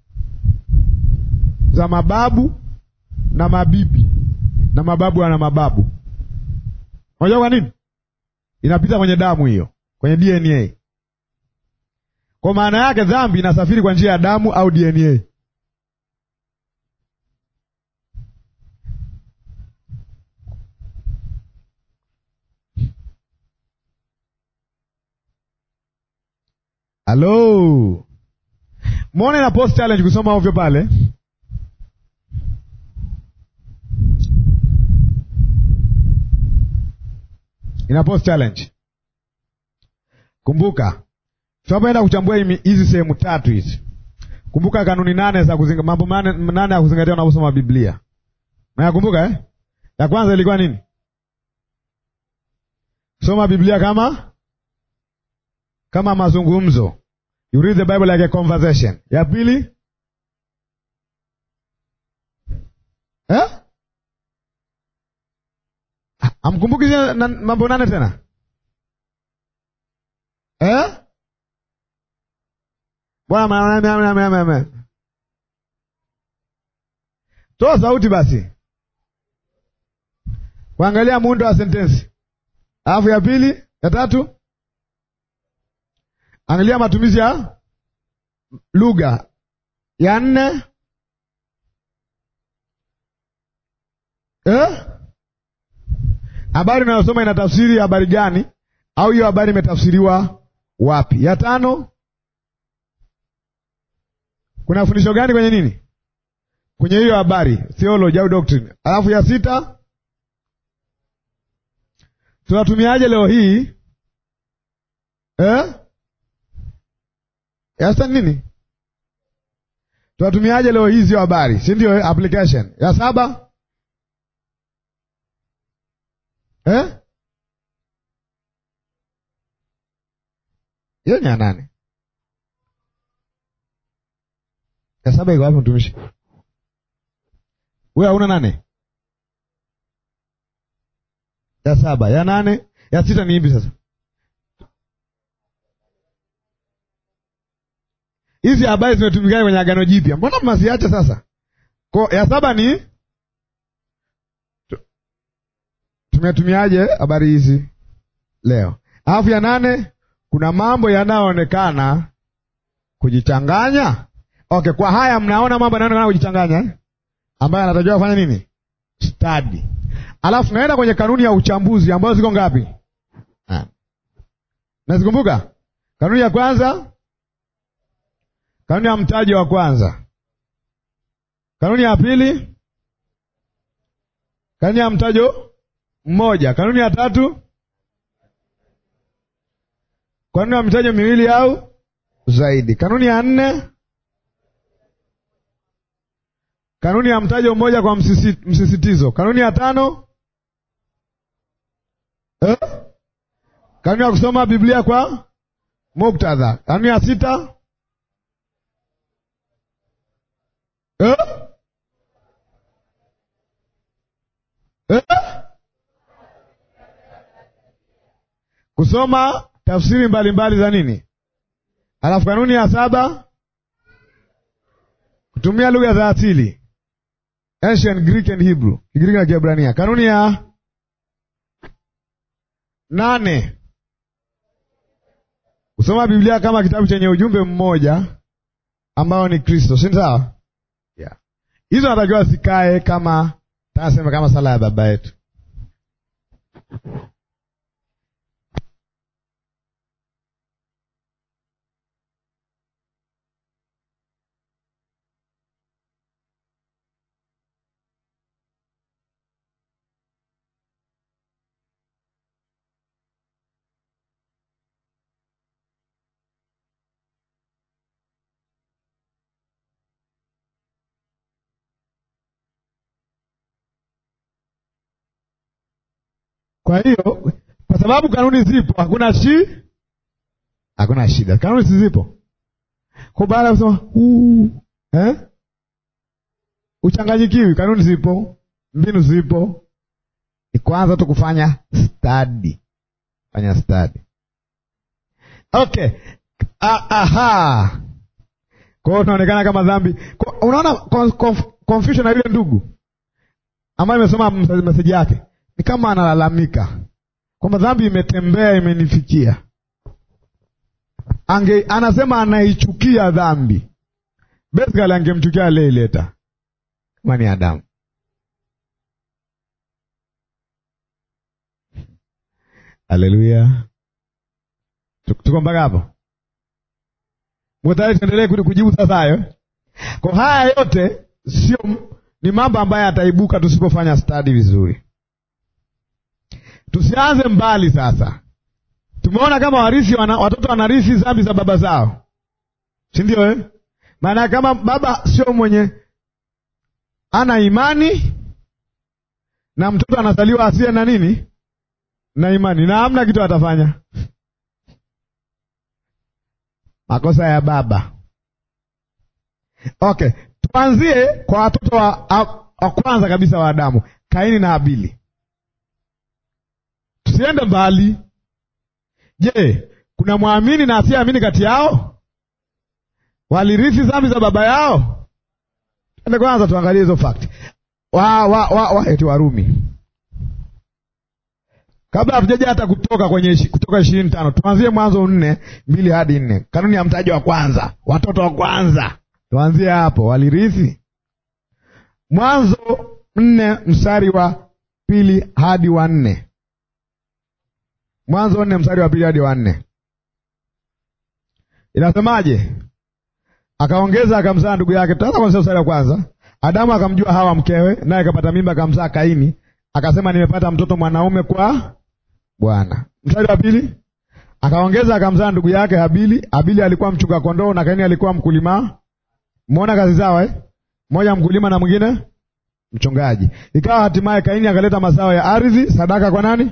za mababu na mabibi na mababu na mababu. Unajua kwa nini? Inapita kwenye damu hiyo, kwenye D N A. Kwa maana yake dhambi inasafiri kwa njia ya damu au D N A. Hello. Muone na post challenge kusoma ovyo pale. Ina post challenge. Kumbuka, tunapoenda kuchambua hizi sehemu tatu hizi. Kumbuka kanuni nane za kuzingatia, mambo nane ya kuzingatia unaposoma Biblia. Unakumbuka eh? Ya kwanza ilikuwa nini? Soma Biblia kama kama mazungumzo. You read the Bible like a conversation. Ya pili? Eh? Amkumbuki mambo nane tena? Eh? Bwana mama mama. Toa sauti basi. Kuangalia muundo wa sentensi. Alafu ya pili, ya tatu? Angalia matumizi ya lugha. Ya nne? Eh? Habari unayosoma ina tafsiri habari gani? Au hiyo habari imetafsiriwa wapi? Ya tano? Kuna fundisho gani kwenye nini? Kwenye hiyo habari, theology au doctrine. Alafu ya sita? Tunatumiaje leo hii? Eh? Ya sita nini? Tunatumiaje leo hii hizo habari? Si ndio application. Ya saba? Eh? Hiyo ni ya nane. Ya saba iko wapi mtumishi? Wewe hauna nane? Ya saba, ya nane, ya sita ni ipi sasa? Hizi habari zimetumika kwenye Agano Jipya. Mbona mnaziacha sasa? Kwa ya saba ni tumetumiaje habari hizi leo? Alafu ya nane kuna mambo yanayoonekana kujichanganya. Okay, kwa haya mnaona mambo yanayoonekana kujichanganya eh? Ambayo anatakiwa kufanya nini? Study. Alafu naenda kwenye kanuni ya uchambuzi ambazo ziko ngapi? Ah. Nazikumbuka? Kanuni ya kwanza, kanuni ya mtaji wa kwanza. Kanuni ya pili, kanuni ya mtajo mmoja. Kanuni ya tatu, kanuni ya mtajo miwili au zaidi. Kanuni ya nne, kanuni ya mtajo mmoja kwa msisi, msisitizo. Kanuni ya tano, eh? Kanuni ya kusoma Biblia kwa muktadha. Kanuni ya sita, eh? Eh? Kusoma tafsiri mbalimbali za nini? Alafu kanuni ya saba, kutumia lugha za asili, Ancient Greek and Hebrew, Kigiriki na Kiebrania. Kanuni ya nane, kusoma Biblia kama kitabu chenye ujumbe mmoja ambao ni Kristo. Si sawa? Yeah. Hizo natakiwa zikae kama tunasema kama sala ya baba yetu. Kwa hiyo kwa sababu kanuni zipo, hakuna shi hakuna shida. Kanuni si zipo. Kwa baada ya kusema uh eh? Uchanganyikiwi, kanuni zipo, mbinu zipo. Ni kwanza tu kufanya study. Fanya study. Okay. Ah, aha. Kwa hiyo tunaonekana kama dhambi. Kwa, unaona conf, confusion na yule ndugu ambaye amesoma message yake. Ni kama analalamika kwamba dhambi imetembea imenifikia. ange anasema anaichukia dhambi. Basically angemchukia aliyeleta kama ni Adamu. Haleluya. Tuko mpaka hapo? Mtaweza tuendelee kujibu sasa hayo. Kwa haya yote sio ni mambo ambayo ataibuka tusipofanya study vizuri. Tusianze mbali sasa. Tumeona kama warisi wana, watoto wanarithi dhambi za baba zao. Si ndio eh? Maana kama baba sio mwenye ana imani na mtoto anazaliwa asiye na nini? Na imani, na hamna kitu atafanya. Makosa ya baba. Okay, tuanzie kwa watoto wa, wa kwanza kabisa wa Adamu, Kaini na Habili. Tusiende mbali. Je, kuna muamini na asiyeamini kati yao? Walirithi dhambi za baba yao? Ende kwanza tuangalie hizo fact. Wa wa wa, wa eti Warumi. Kabla hatujaje hata kutoka kwenye kutoka ishirini na tano, tuanzie Mwanzo nne mbili hadi nne. Kanuni ya mtaji wa kwanza, watoto wa kwanza. Tuanzie hapo, walirithi. Mwanzo nne mstari wa pili hadi wa nne. Mwanzo nne mstari wa pili hadi wa nne. Inasemaje? Akaongeza akamzaa ndugu yake. Tazama kwa mstari wa kwanza. Adamu akamjua Hawa mkewe, naye akapata mimba akamzaa Kaini. Akasema nimepata mtoto mwanaume kwa Bwana. Mstari wa pili. Akaongeza akamzaa ndugu yake Habili. Habili alikuwa mchunga kondoo na Kaini alikuwa mkulima. Muona kazi zao eh? Mmoja mkulima na mwingine mchungaji. Ikawa hatimaye Kaini akaleta mazao ya ardhi sadaka kwa nani?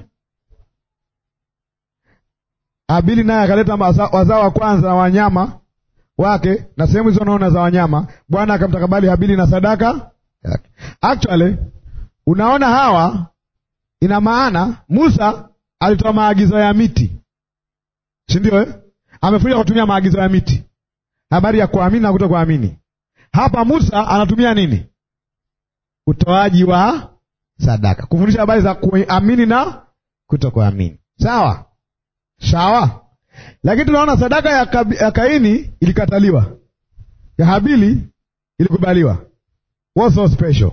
Habili naye akaleta wazao wa kwanza na wanyama wake na sehemu hizo naona za wanyama. Bwana akamtakabali Habili na sadaka yake. Actually, unaona hawa ina maana Musa alitoa maagizo ya miti. Si ndio eh? Amefundisha kutumia maagizo ya miti. Habari ya kuamini na kutokuamini. Hapa Musa anatumia nini? Utoaji wa sadaka. Kufundisha habari za kuamini na kutokuamini. Sawa? Sawa. Lakini tunaona sadaka ya, Ka, ya Kaini ilikataliwa. Ya Habili ilikubaliwa. What's so special?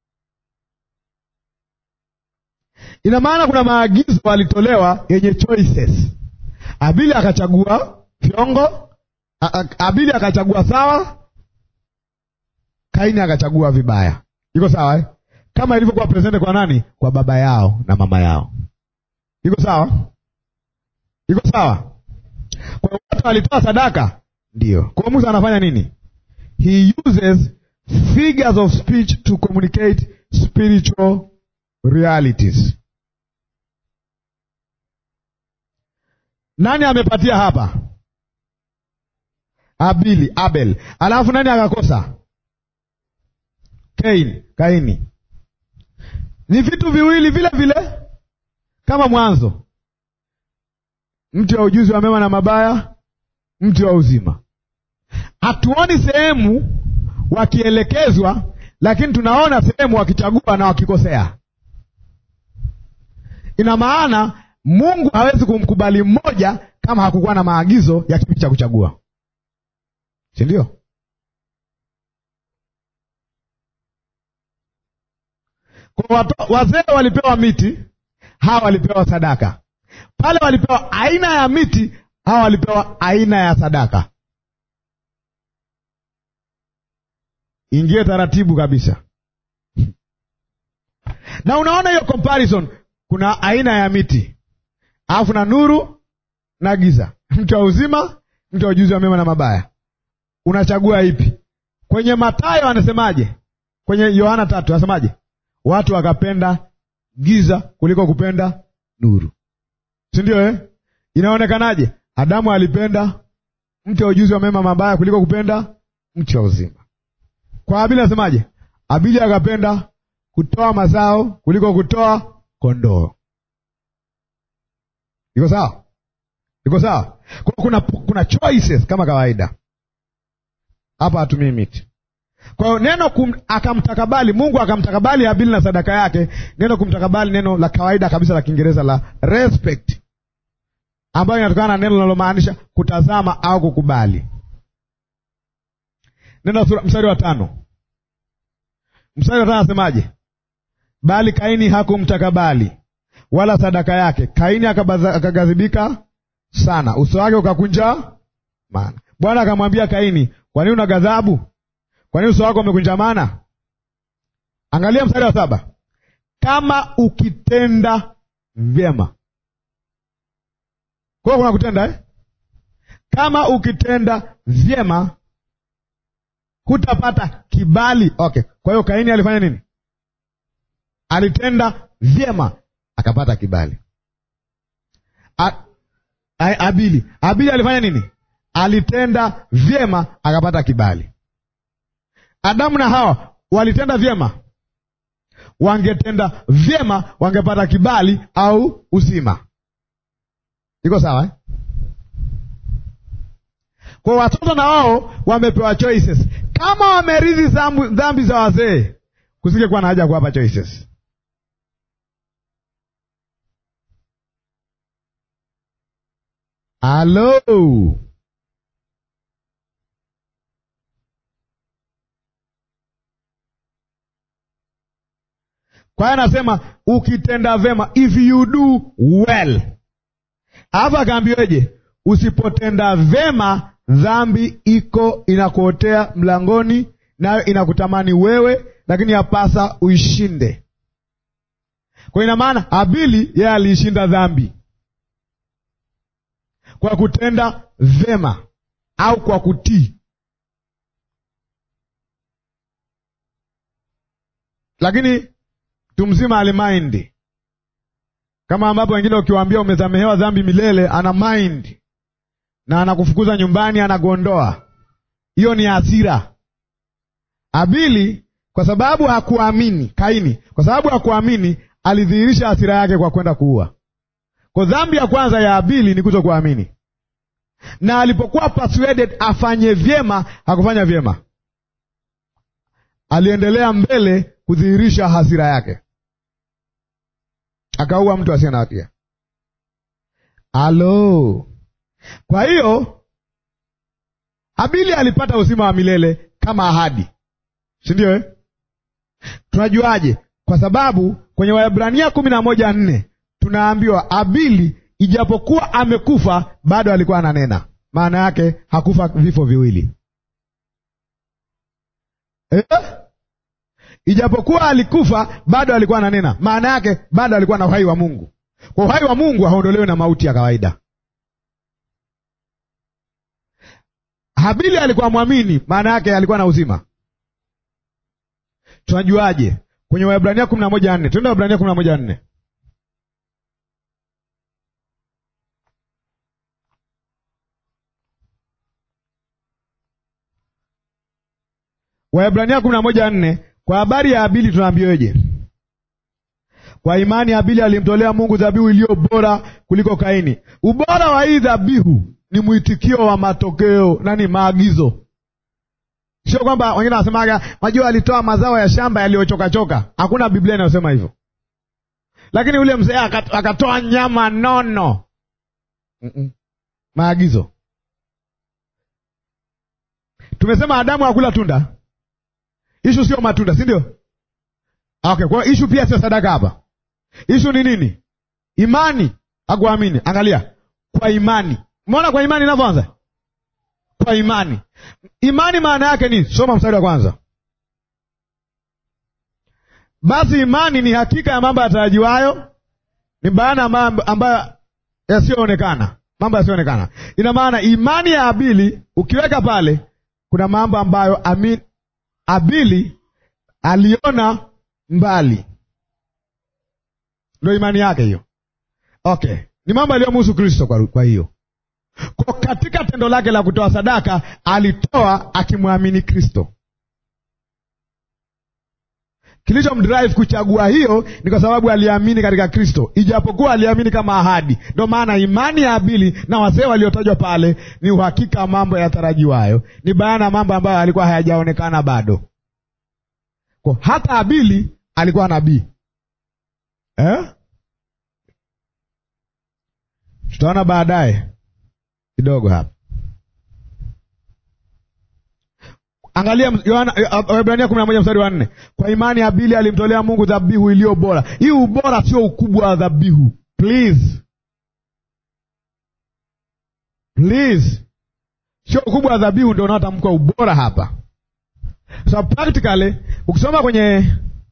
Ina maana kuna maagizo walitolewa yenye choices. Habili akachagua fiongo, Habili akachagua sawa, Kaini akachagua vibaya. Iko sawa eh? Kama ilivyokuwa presente kwa nani? Kwa baba yao na mama yao. Iko sawa? Iko sawa? Kwa watu walitoa sadaka, ndio. Kwa Musa anafanya nini? He uses figures of speech to communicate spiritual realities. Nani amepatia hapa? Habili, Abel. Alafu nani akakosa? Kaini, Kaini. Ni vitu viwili vile vile kama mwanzo. Mti wa ujuzi wa mema na mabaya, mti wa uzima. Hatuoni sehemu wakielekezwa, lakini tunaona sehemu wakichagua na wakikosea. Ina maana Mungu hawezi kumkubali mmoja kama hakukuwa na maagizo ya kipi cha kuchagua. Si ndio? Kwa wazee walipewa miti, hawa walipewa sadaka. Pale walipewa aina ya miti, hawa walipewa aina ya sadaka. Ingie taratibu kabisa. Na unaona hiyo comparison, kuna aina ya miti, alafu na nuru na giza, mti wa uzima, mti wa ujuzi wa mema na mabaya. Unachagua ipi? Kwenye Mathayo anasemaje? Kwenye Yohana tatu anasemaje? Watu wakapenda giza kuliko kupenda nuru. Si ndio eh? Inaonekanaje? Adamu alipenda mti wa ujuzi wa mema mabaya kuliko kupenda mti wa uzima. Kwa Habili anasemaje? Habili akapenda kutoa mazao kuliko kutoa kondoo. Iko sawa? Iko sawa? Kwa kuna kuna choices kama kawaida. Hapa hatumii miti. Kwa hiyo neno kum, akamtakabali, Mungu akamtakabali Habili na sadaka yake. Neno kumtakabali neno la kawaida kabisa la Kiingereza la respect. ambayo inatokana na neno linalomaanisha kutazama au kukubali. Neno sura mstari wa tano. Mstari wa tano anasemaje? Bali Kaini hakumtakabali wala sadaka yake. Kaini akaghadhibika sana, uso wake ukakunja maana. Bwana akamwambia Kaini, kwa nini una ghadhabu? Kwa nini uso wako umekunjamana? Angalia mstari wa saba. Kama ukitenda vyema. Kwa hiyo kuna kutenda eh? Kama ukitenda vyema hutapata kibali. Okay. Kwa hiyo Kaini alifanya nini? Alitenda vyema akapata kibali. A, a, Abili. Abili alifanya nini? Alitenda vyema akapata kibali. Adamu na Hawa walitenda vyema. Wangetenda vyema wangepata kibali au uzima. Iko sawa eh? Kwa watoto na wao wamepewa choices. Kama wamerithi dhambi za wazee, kusike kuwa na haja kuwapa choices. Hello. Kwa hiyo anasema ukitenda vema, if you do well. Hapa akaambiweje? Usipotenda vema, dhambi iko inakuotea mlangoni, nayo inakutamani wewe, lakini yapasa uishinde. Kwa ina maana Abili yeye aliishinda dhambi kwa kutenda vema au kwa kutii. Lakini mtu mzima alimaindi, kama ambapo wengine ukiwaambia umesamehewa dhambi milele, ana mind na anakufukuza nyumbani, anagondoa. Hiyo ni hasira. Abili kwa sababu hakuamini, Kaini kwa sababu hakuamini, alidhihirisha hasira yake kwa kwenda kuua. Kwa dhambi ya kwanza ya Abili ni kutokuamini. Na alipokuwa persuaded afanye vyema, hakufanya vyema. Aliendelea mbele kudhihirisha hasira yake, akaua mtu asiye na hatia. Halo. Kwa hiyo Abili alipata uzima wa milele kama ahadi, si ndio eh? Tunajuaje? Kwa sababu kwenye Waebrania kumi na moja nne tunaambiwa Abili ijapokuwa amekufa bado alikuwa ananena. Maana yake hakufa vifo viwili eh? Ijapokuwa alikufa bado alikuwa ananena. Maana yake bado alikuwa na uhai wa Mungu. Kwa uhai wa Mungu haondolewi na mauti ya kawaida. Habili alikuwa mwamini, maana yake alikuwa na uzima. Tunajuaje? Kwenye Waebrania kumi na moja nne. Tuende Waebrania kumi na moja nne. Waebrania kumi na moja nne. Kwa habari ya Abili tunaambiweje? Kwa imani Abili alimtolea Mungu dhabihu iliyo bora kuliko Kaini. Ubora wa hii dhabihu ni mwitikio wa matokeo, nani maagizo. Sio kwamba wengine wanasemaga majua alitoa mazao ya shamba yaliyochoka choka. Hakuna Biblia inayosema hivyo. Lakini ule mzee akatoa nyama nono. Mm -mm. Maagizo. Tumesema Adamu hakula tunda. Ishu sio matunda, si ndio? Okay, kwa ishu pia sio sadaka hapa. Ishu ni nini? Imani, hakuamini. Angalia, kwa imani. Umeona kwa imani inavyoanza? Kwa imani. Imani maana yake ni, soma mstari wa kwanza. Basi imani ni hakika ya mambo yatarajiwayo, ni bayana mambo ambayo yasiyoonekana. Mambo yasiyoonekana. Ina maana imani ya Abili ukiweka pale, kuna mambo ambayo amin Abili aliona mbali. Ndio imani yake hiyo. Okay. Ni mambo aliyomhusu Kristo kwa, kwa hiyo. Kwa katika tendo lake la kutoa sadaka, alitoa akimwamini Kristo. Kilichomdrive kuchagua hiyo ni kwa sababu aliamini katika Kristo, ijapokuwa aliamini kama ahadi. Ndio maana imani ya Abili na wazee waliotajwa pale ni uhakika mambo yatarajiwayo, ni bayana mambo ambayo alikuwa hayajaonekana bado. Kwa hata Abili alikuwa nabii. Eh? Tutaona baadaye kidogo hapa. Angalia Yohana Waebrania kumi na moja mstari wa nne. Kwa imani Habili alimtolea Mungu dhabihu iliyo bora. Hii ubora sio ukubwa wa dhabihu. Please. Please. Sio ukubwa wa dhabihu ndio unaotamkwa ubora hapa. So practically ukisoma kwenye,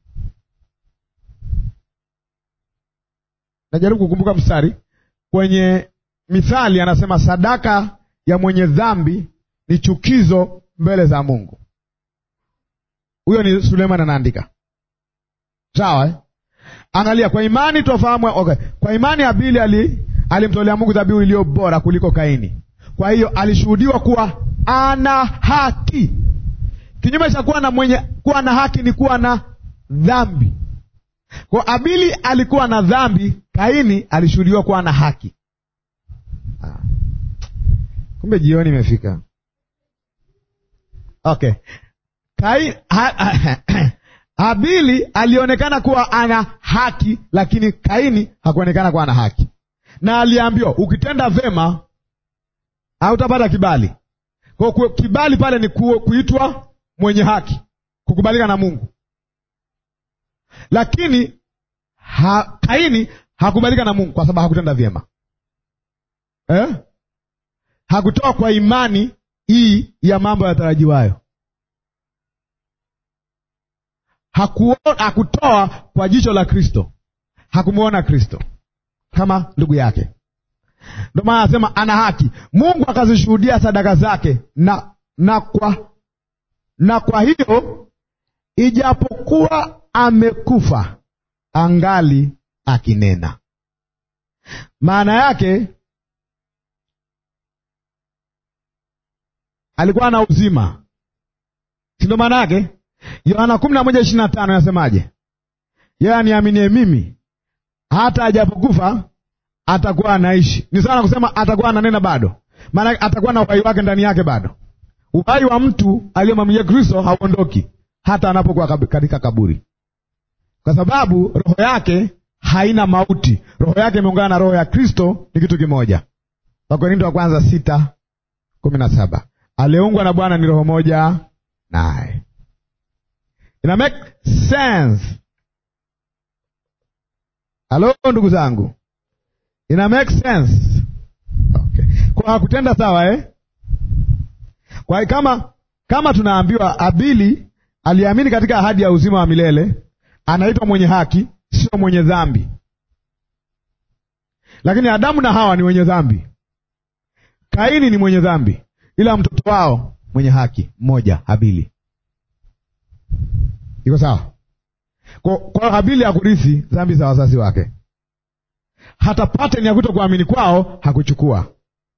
najaribu kukumbuka mstari kwenye Mithali, anasema sadaka ya mwenye dhambi ni chukizo mbele za Mungu. Huyo ni Suleiman anaandika. Sawa eh? Angalia, kwa imani tufahamu, okay. Kwa imani Habili ali alimtolea Mungu dhabihu iliyo bora kuliko Kaini. Kwa hiyo alishuhudiwa kuwa ana haki. Kinyume cha kuwa na mwenye kuwa na haki ni kuwa na dhambi. Kwa Habili alikuwa na dhambi, Kaini alishuhudiwa kuwa na haki. Ah. Kumbe jioni imefika. Okay. Kai ha, ha, Habili alionekana kuwa ana haki, lakini Kaini hakuonekana kuwa ana haki. Na aliambiwa ukitenda vema hautapata kibali. Kwa kibali pale ni kuitwa mwenye haki, kukubalika na Mungu. Lakini ha, Kaini hakubalika na Mungu kwa sababu hakutenda vyema. Eh? Hakutoa kwa imani hii ya mambo yatarajiwayo. Hakuona, hakutoa kwa jicho la Kristo. Hakumuona Kristo kama ndugu yake. Ndio maana anasema ana haki. Mungu akazishuhudia sadaka zake na na kwa na kwa hiyo ijapokuwa amekufa angali akinena. Maana yake alikuwa na uzima. Si ndio maana yake? Yohana kumi na moja ishirini na tano yasemaje? Yeye aniaminie mimi hata ajapokufa atakuwa anaishi. Ni sana kusema atakuwa ananena bado. Maana atakuwa na uhai wake ndani yake bado. Uhai wa mtu aliyemwamini Kristo hauondoki hata anapokuwa katika kaburi. Kwa sababu roho yake haina mauti. Roho yake imeungana na roho ya Kristo, ni kitu kimoja. Wakorintho wa kwanza sita kumi na saba. Aliyeungwa na Bwana ni roho moja naye. Ina make sense? Halo ndugu zangu. Ina make sense? Okay. Kwa hakutenda sawa eh? Kwa kama kama tunaambiwa Habili aliamini katika ahadi ya uzima wa milele, anaitwa mwenye haki, sio mwenye dhambi. Lakini Adamu na Hawa ni wenye dhambi. Kaini ni mwenye dhambi, ila mtoto wao mwenye haki mmoja, Habili. Iko sawa? Kwa, kwa Habili hakurithi dhambi za wazazi wake. Hata pattern ya kutokuamini kwao hakuchukua.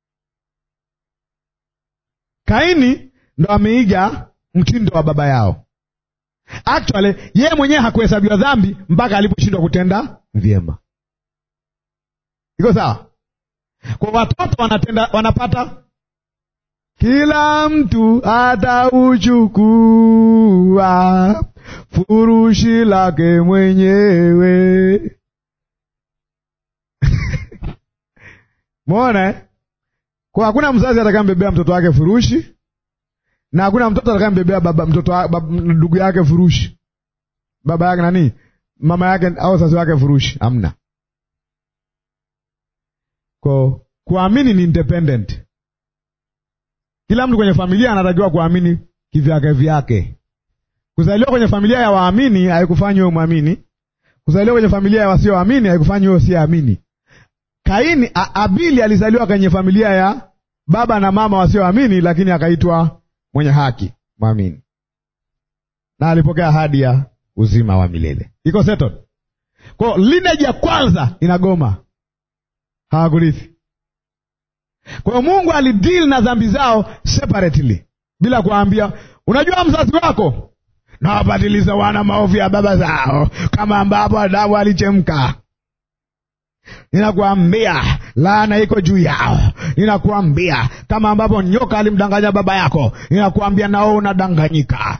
Kaini ndo ameiga mtindo wa baba yao. Actually, yeye mwenyewe hakuhesabiwa dhambi mpaka aliposhindwa kutenda vyema. Iko sawa? Kwa watoto wanatenda, wanapata kila mtu atauchukua furushi lake mwenyewe. Muone? Kwa hakuna mzazi atakayembebea mtoto wake furushi, na hakuna mtoto atakayembebea baba mtoto baba, ndugu yake furushi. Baba yake nani? Mama yake au wazazi wake furushi. Hamna. Kwa kuamini ni independent. Kila mtu kwenye familia anatakiwa kuamini kivyake vyake. Kuzaliwa kwenye familia ya waamini haikufanyi wewe muamini. Kuzaliwa kwenye familia ya wasioamini haikufanyi wewe usiamini. Kaini, Habili alizaliwa kwenye familia ya baba na mama wasioamini, lakini akaitwa mwenye haki, muamini. Na alipokea ahadi ya uzima wa milele. Iko settled? Kwa lineage ya kwanza inagoma. Hawakurithi. Kwa Mungu alideal na dhambi zao separately, bila kuambia, unajua mzazi wako na wabadiliza wana maovu ya baba zao kama ambapo Adamu alichemka. Ninakuambia laana iko juu yao. Ninakuambia kama ambapo nyoka alimdanganya baba yako, ninakuambia nao unadanganyika.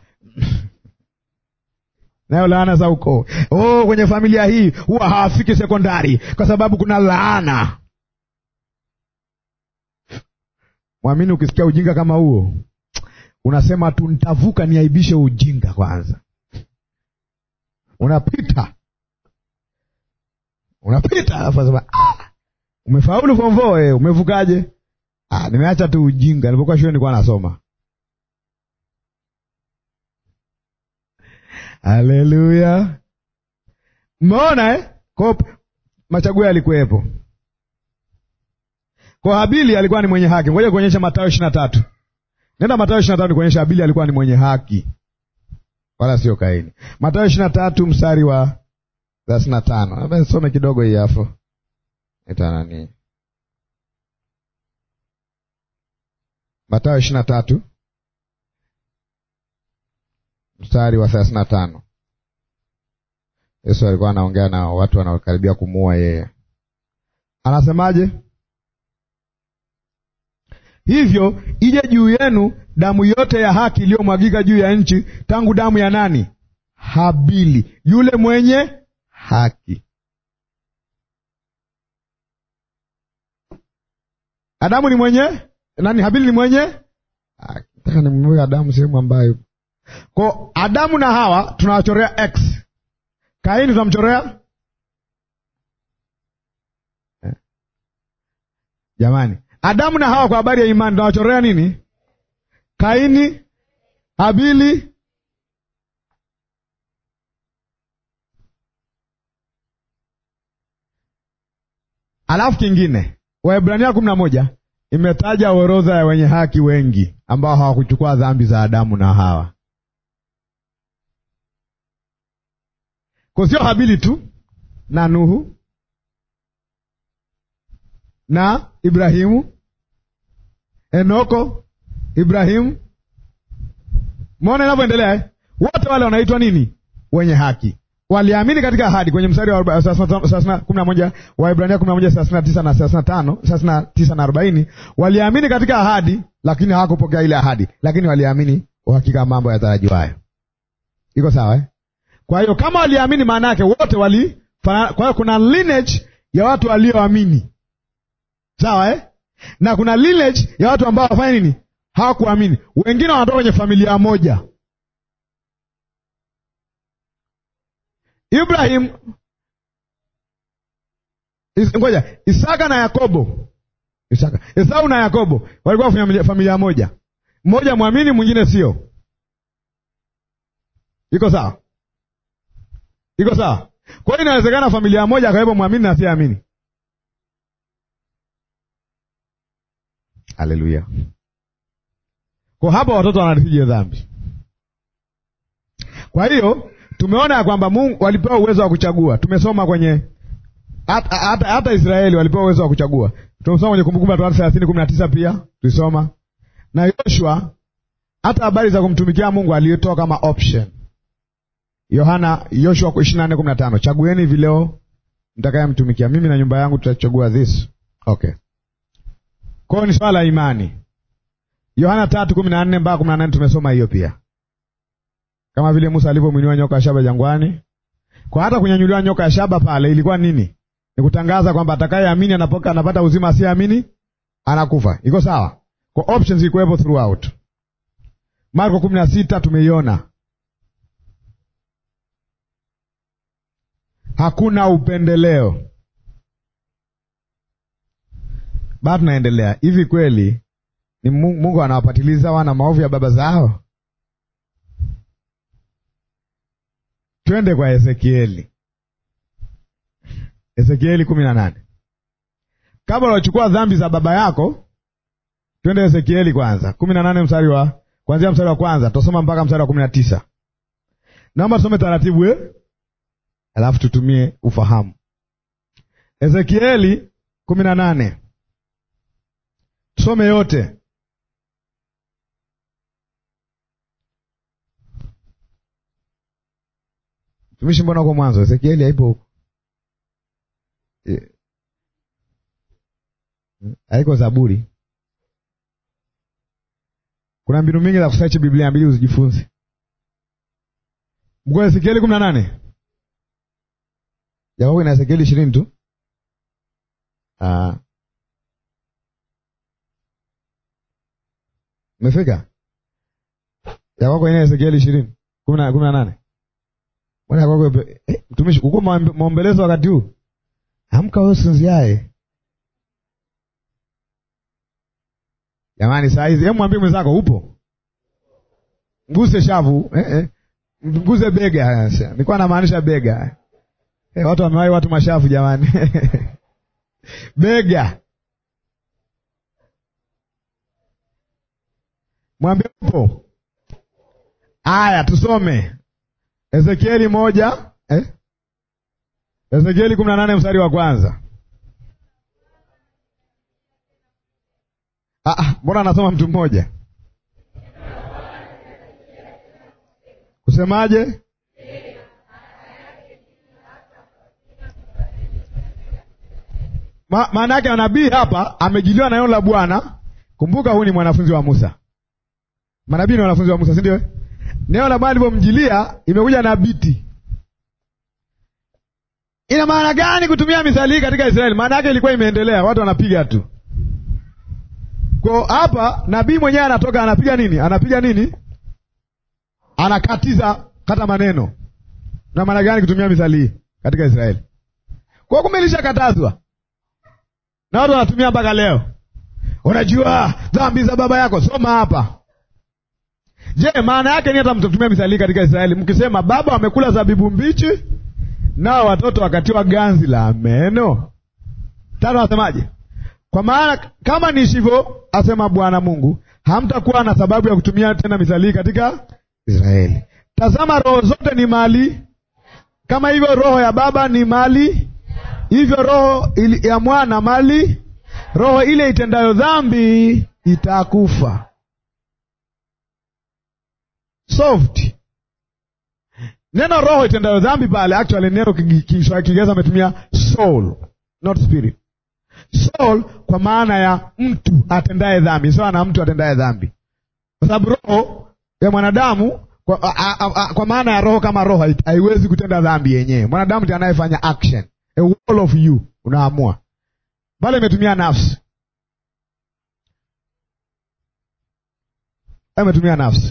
Nayo laana za uko. Oh, kwenye familia hii huwa hawafiki sekondari kwa sababu kuna laana. Mwamini ukisikia ujinga kama huo, unasema tu nitavuka niaibishe ujinga kwanza. Unapita. Unapita alafu unasema ah, umefaulu form four eh, umevukaje? Ah, nimeacha tu ujinga. Nilipokuwa shule nilikuwa nasoma. Haleluya. Umeona eh? Kwa machaguo yalikuwepo. Kwa Habili alikuwa ni mwenye haki. Ngoja kuonyesha Mathayo ishirini na tatu. Nenda Mathayo ishirini na tatu kuonyesha Habili alikuwa ni mwenye haki, wala sio Kaini. Mathayo ishirini na tatu mstari wa thelathini na tano. Labda nisome kidogo hii hapo. Eta nani? Mathayo ishirini na tatu mstari wa thelathini na tano. Yesu alikuwa anaongea na watu wanaokaribia kumuua yeye. Anasemaje? Hivyo ije juu yenu damu yote ya haki iliyomwagika juu ya nchi, tangu damu ya nani? Habili, yule mwenye haki. Adamu ni mwenye nani? Habili ni mwenye haki. Nataka nimweke Adamu sehemu ambayo. Kwa Adamu na Hawa tunawachorea X. Kaini tunamchorea eh. Jamani, Adamu na Hawa kwa habari ya imani tunawachorea nini? Kaini, Habili. Alafu kingine, Waebrania kumi na moja imetaja orodha ya wenye haki wengi ambao hawakuchukua dhambi za Adamu na Hawa. Kwa sio Habili tu, na Nuhu na Ibrahimu, Enoko, Ibrahimu. Muone inavyoendelea eh? Wote wale wanaitwa nini? Wenye haki. Waliamini katika ahadi kwenye mstari wa kumi na moja wa Ibrania kumi na moja thelathini na tisa na thelathini na tano, thelathini na tisa na arobaini. Waliamini katika ahadi lakini hawakupokea ile ahadi, lakini waliamini uhakika mambo yatarajiwayo. Iko sawa eh? Kwa hiyo kama waliamini maana yake wote wali, kwa hiyo kuna lineage ya watu walioamini. Sawa eh? Na kuna lineage ya watu ambao wafanya nini? Hawakuamini. Wengine wanatoka kwenye familia moja. Ibrahim, is, ngoja, Isaka na Yakobo. Isaka, Esau na Yakobo walikuwa familia, familia moja. Mmoja muamini, mwingine sio. Iko sawa? Iko sawa? Kwa hiyo inawezekana familia moja akawepo muamini na asiamini. Haleluya. Kwa hapo watoto wanarithije dhambi. Kwa hiyo tumeona ya kwamba Mungu walipewa uwezo wa kuchagua. Tumesoma kwenye hata hata, hata Israeli walipewa uwezo wa kuchagua. Tumesoma kwenye Kumbukumbu la Torati thelathini kumi na tisa pia tulisoma. Na Yoshua hata habari za kumtumikia Mungu alitoa kama option. Yohana Yoshua ishirini na nne kumi na tano, chagueni vileo mtakayemtumikia, mimi na nyumba yangu tutachagua this. Okay. Kwa ni swala la imani. Yohana tatu kumi na nne mpaka kumi na nane tumesoma hiyo pia. Kama vile Musa alivyomwinua nyoka ya shaba jangwani. Kwa hata kunyanyuliwa nyoka ya shaba pale ilikuwa nini? Ni kutangaza kwamba atakayeamini anapoka anapata uzima, asiyeamini anakufa. Iko sawa? Kwa options ikuwepo throughout. Marko kumi na sita tumeiona. Hakuna upendeleo. Bado naendelea. Hivi kweli ni Mungu anawapatiliza wana maovu ya baba zao? Twende kwa Ezekieli. Ezekieli kumi na nane. Kabla unachukua dhambi za baba yako, twende Ezekieli kwanza. kumi na nane mstari wa kuanzia mstari wa kwanza, tutasoma mpaka mstari wa kumi na tisa. Naomba tusome taratibu eh? Alafu tutumie ufahamu. Ezekieli kumi na nane. Tusome yote. Tumishi mbona kwa mwanzo? Ezekieli haipo huko. E, haiko Zaburi. Kuna mbinu mingi za kusearch Biblia mbili uzijifunze. Mko Ezekieli kumi na nane. Yakobo ina Ezekieli ishirini tu. Ah. Umefika? Ya kwako ina Ezekieli ishirini kumi na nane. Mbona ya kwako eh, mtumishi uko maombelezo wakati huu? Amka wewe usinziae. Jamani saa hizi, hebu mwambie mwenzako upo. Nguse shavu, eh eh. Nguse bega. Nilikuwa namaanisha bega. Eh, watu wamewahi watu mashavu jamani. Bega. Mwambie upo. Aya, tusome. Ezekieli moja, eh? Ezekieli kumi na nane mstari wa kwanza. Ah, ah, mbona anasoma mtu mmoja? Kusemaje? Ma, maana yake nabii hapa amejiliwa na neno la Bwana. Kumbuka huyu ni mwanafunzi wa Musa. Manabii ni wanafunzi wa Musa, si ndio? Neno la Bwana lilipomjilia imekuja na biti. Ina maana gani kutumia mithali katika Israeli? Maana yake ilikuwa imeendelea, watu wanapiga tu. Kwa hapa nabii mwenyewe anatoka anapiga nini? Anapiga nini? Anakatiza kata maneno. Na maana gani kutumia mithali katika Israeli? Kwa kumbe ilishakatazwa. Na watu wanatumia mpaka leo. Unajua dhambi za baba yako, soma hapa. Je, maana yake ni hata mtatumia mithali katika Israeli mkisema baba wamekula zabibu mbichi nao watoto wakatiwa ganzi la meno? Tano wasemaje? Kwa maana kama nishivyo asema Bwana Mungu, hamtakuwa na sababu ya kutumia tena mithali katika Israeli. Tazama, roho zote ni mali, kama hivyo roho ya baba ni mali, hivyo roho ili, ya mwana mali. Roho ile itendayo dhambi itakufa. Soft. Neno roho itendayo dhambi pale actually neno Kiingereza ametumia soul, not spirit. Soul kwa maana ya mtu atendaye dhambi, sawa na mtu atendaye dhambi. Kwa sababu roho ya mwanadamu kwa, a, a, a, kwa maana ya roho kama roho haiwezi kutenda dhambi yenyewe. Mwanadamu ndiye anayefanya action. A wall of you, unaamua. Pale imetumia nafsi. Imetumia nafsi.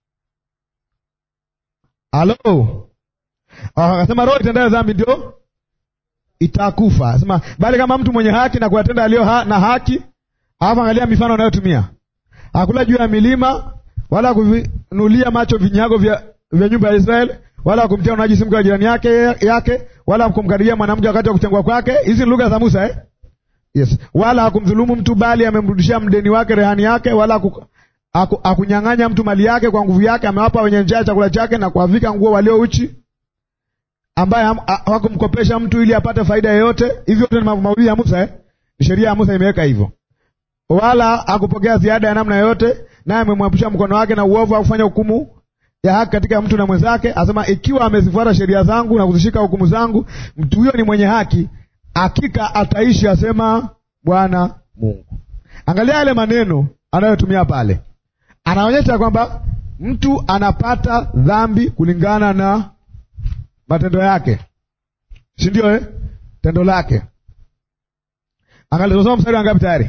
Halo. Akasema roho itendayo dhambi ndio itakufa. Anasema bali kama mtu mwenye haki na kuyatenda aliyo ha, na haki, hapa angalia mifano anayotumia. Hakula juu ya milima, wala kuvinulia macho vinyago vya, vya nyumba ya Israeli, wala kumtia unajisi mke wa jirani yake yake, wala kumkaribia mwanamke wakati wa kuchangwa kwake. Hizi lugha za Musa eh? Yes. Wala hakumdhulumu mtu bali amemrudishia mdeni wake rehani yake, wala haku, haku, hakunyang'anya mtu mali yake kwa nguvu yake, amewapa wenye njaa chakula chake na kuwavika nguo walio uchi, ambaye hakumkopesha mtu ili apate faida yoyote. Hivyo ni mambo mawili ya Musa eh? Sheria ya Musa imeweka hivyo. Wala hakupokea ziada ya namna yoyote, naye amemwepusha mkono wake na uovu, au kufanya hukumu ya haki katika mtu na mwenzake. Asema ikiwa amezifuata sheria zangu na kuzishika hukumu zangu, mtu huyo ni mwenye haki, hakika ataishi, asema Bwana Mungu. Angalia yale maneno anayotumia pale. Anaonyesha kwamba mtu anapata dhambi kulingana na matendo yake, si ndio eh? Tendo lake. Angalia tusome mstari wa ngapi tayari?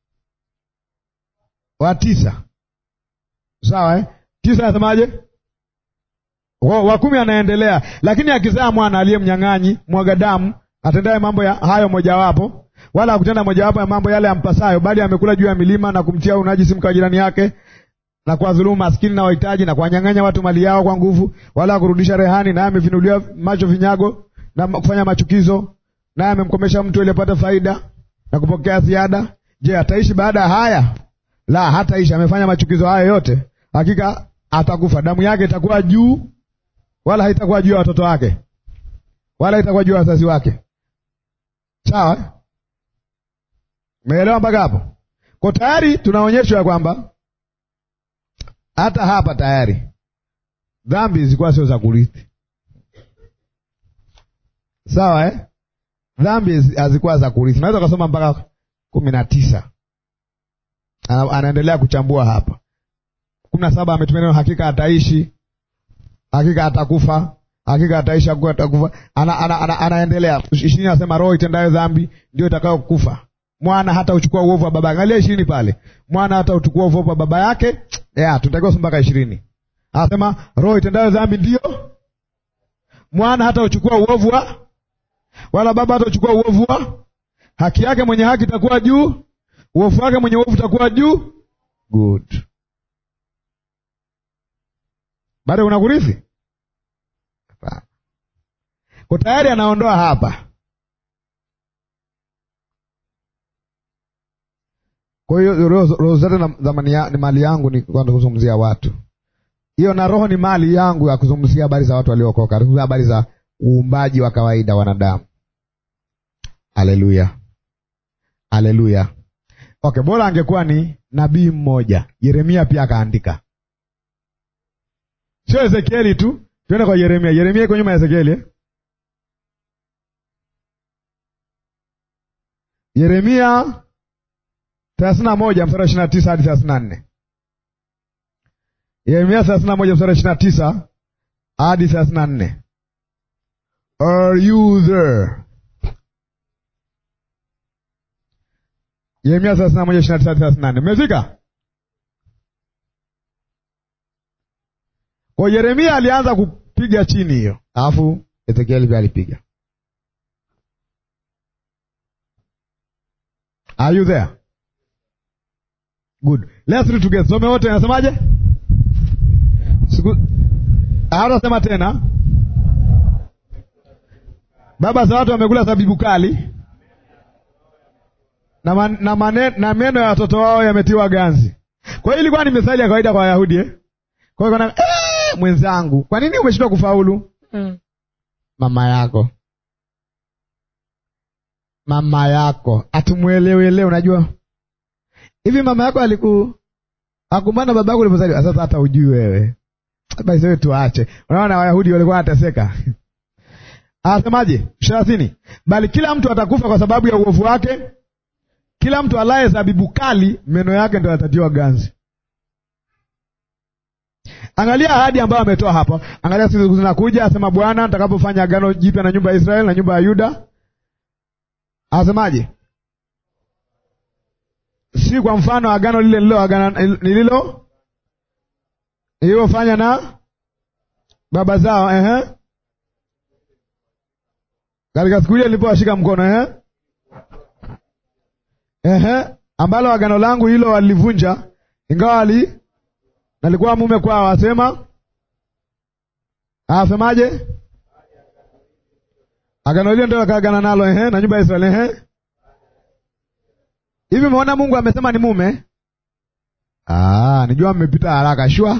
Wa tisa. Sawa eh? Tisa anasemaje? Wa kumi anaendelea, lakini akizaa mwana aliye mnyang'anyi, mwaga damu, atendaye mambo ya hayo mojawapo, wala hakutenda mojawapo ya mambo yale yampasayo, bali amekula juu ya milima na kumtia unajisi mke wa jirani yake, na kuwadhulumu maskini na wahitaji, na kuwanyang'anya watu mali yao kwa nguvu, wala kurudisha rehani, naye amevinulia macho vinyago na kufanya machukizo, naye amemkomesha mtu ili apate faida na kupokea ziada. Je, ataishi baada ya haya? La, hataishi. Amefanya machukizo haya yote, hakika atakufa. Damu yake itakuwa juu, wala haitakuwa juu ya watoto wake, wala haitakuwa juu ya wazazi wake. Sawa? Umeelewa mpaka hapo? Kwa tayari tunaonyeshwa kwamba hata hapa tayari dhambi zilikuwa sio za kurithi. Sawa eh? Dhambi hazikuwa za kurithi. Naweza kusoma mpaka kumi na tisa. Ana, anaendelea kuchambua hapa. kumi na saba ametumia neno hakika ataishi, hakika atakufa, hakika ataishi, hakika atakufa. Ana, ana, ana, anaendelea. ishirini anasema roho itendayo dhambi ndio itakayo kufa. mwana hata uchukua uovu wa baba. Angalia ishirini pale. Mwana hata uchukua uovu wa baba yake. Yeah, tunatakiwa mpaka ishirini. Anasema roho itendayo dhambi ndio mwana hata uchukua uovu wa, wala baba hata uchukua uovu wa. Haki yake mwenye haki itakuwa juu, uovu wake mwenye uovu itakuwa juu. Good. Bado unakurithi? Kwa tayari anaondoa hapa. Kwa hiyo roho zote na dhamani ya, ni mali yangu ni kwenda kuzungumzia watu. Hiyo na roho ni mali yangu ya kuzungumzia habari za watu waliookoka, kuzungumzia habari za uumbaji wa kawaida wanadamu. Haleluya. Haleluya. Okay, bora angekuwa ni nabii mmoja. Yeremia pia akaandika. Sio Ezekieli tu. Twende kwa Yeremia. Yeremia iko nyuma ya Ezekieli. Eh? Yeremia thelathini na moja mstari wa ishirini na tisa hadi thelathini na nne. Yeremia thelathini na moja mstari wa ishirini na tisa hadi thelathini na nne. Are you there? Yeremia thelathini na moja ishirini na tisa hadi thelathini na nne. Mmefika? Kwa Yeremia alianza kupiga chini hiyo. Alafu Ezekieli pia alipiga. Are you there? Good. Let's read together. Some wote nasemaje? Siku Hapo sema tena. Baba za watu wamekula zabibu kali. Na man, na, mane, na meno ya watoto wao yametiwa ganzi. Kwa hiyo ilikuwa ni methali ya kawaida kwa Wayahudi eh? Kwa hiyo kuna eh mwenzangu, kwa nini umeshindwa kufaulu? Mm. Mama yako. Mama yako atumuelewe leo, unajua. Hivi mama yako aliku akumana babako ulipozaliwa, sasa hata ujui wewe. Basi wewe tuache. Unaona Wayahudi walikuwa wanateseka. Anasemaje? thelathini. Bali kila mtu atakufa kwa sababu ya uovu wake. Kila mtu alaye zabibu kali meno yake ndio yatatiwa ganzi. Angalia ahadi ambayo ametoa hapo. Angalia siku zinakuja, asema Bwana nitakapofanya agano jipya na nyumba ya Israeli na nyumba ya Yuda. Asemaje? Si kwa mfano agano lile lilo agano nililo nililofanya na baba zao, ehe. Katika siku ile nilipowashika mkono, ehe. Ehe, ambalo agano langu hilo walivunja, ingawa ali nalikuwa mume kwao, asema. Asemaje? Agano hilo ndio akaagana nalo, ehe, na nyumba ya Israeli, ehe. Hivi umeona Mungu amesema ni mume? Ah, nijua mmepita haraka, shua.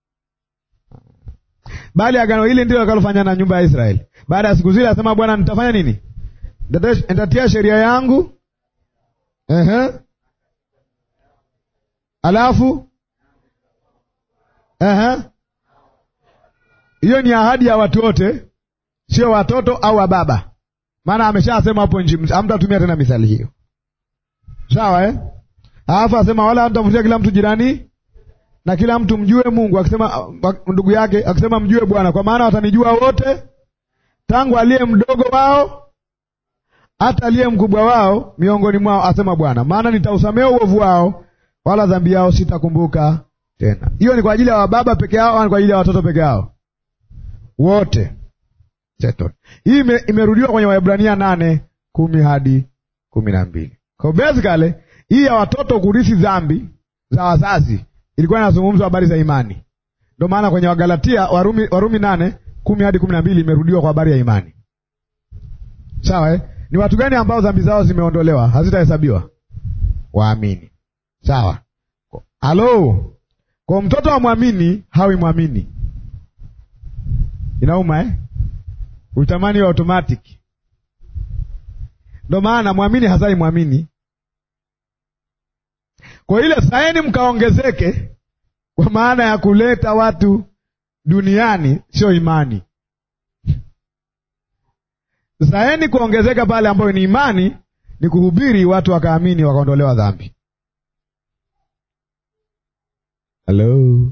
Bali agano hili ndio akalofanya na nyumba ya Israeli. Baada ya siku zile asema Bwana nitafanya nini? Nitatia sheria yangu. Ehe. Alafu ehe. Hiyo ni ahadi ya watu wote, sio watoto au wa baba. Maana ameshasema hapo nje, hamtatumia tena misali hiyo. Sawa eh? Alafu asema wala hamtavutia kila mtu jirani na kila mtu mjue Mungu, akisema ndugu yake, akisema mjue Bwana, kwa maana watanijua wote, tangu aliye mdogo wao hata aliye mkubwa wao miongoni mwao, asema Bwana. Maana nitausamea uovu wao, wala dhambi yao sitakumbuka tena. Hiyo ni kwa ajili ya wababa peke yao au kwa ajili ya watoto peke yao? Wote. Settle. Hii imerudiwa kwenye Waebrania nane kumi hadi kumi na mbili. Kwa basically hii ya watoto kurithi dhambi za wazazi ilikuwa inazungumzwa habari za imani. Ndio maana kwenye Wagalatia Warumi Warumi nane kumi hadi kumi na mbili imerudiwa kwa habari ya imani. Sawa eh? Ni watu gani ambao dhambi zao zimeondolewa, hazitahesabiwa? Waamini. Sawa. Halo. Kwa mtoto wa muamini hawi muamini. Inauma eh? Utamani wa automatic. Ndio maana muamini hazai muamini. Kwa ile saeni mkaongezeke, kwa maana ya kuleta watu duniani, sio imani. Saeni kuongezeka pale ambayo ni imani, ni kuhubiri watu wakaamini wakaondolewa dhambi. Hello.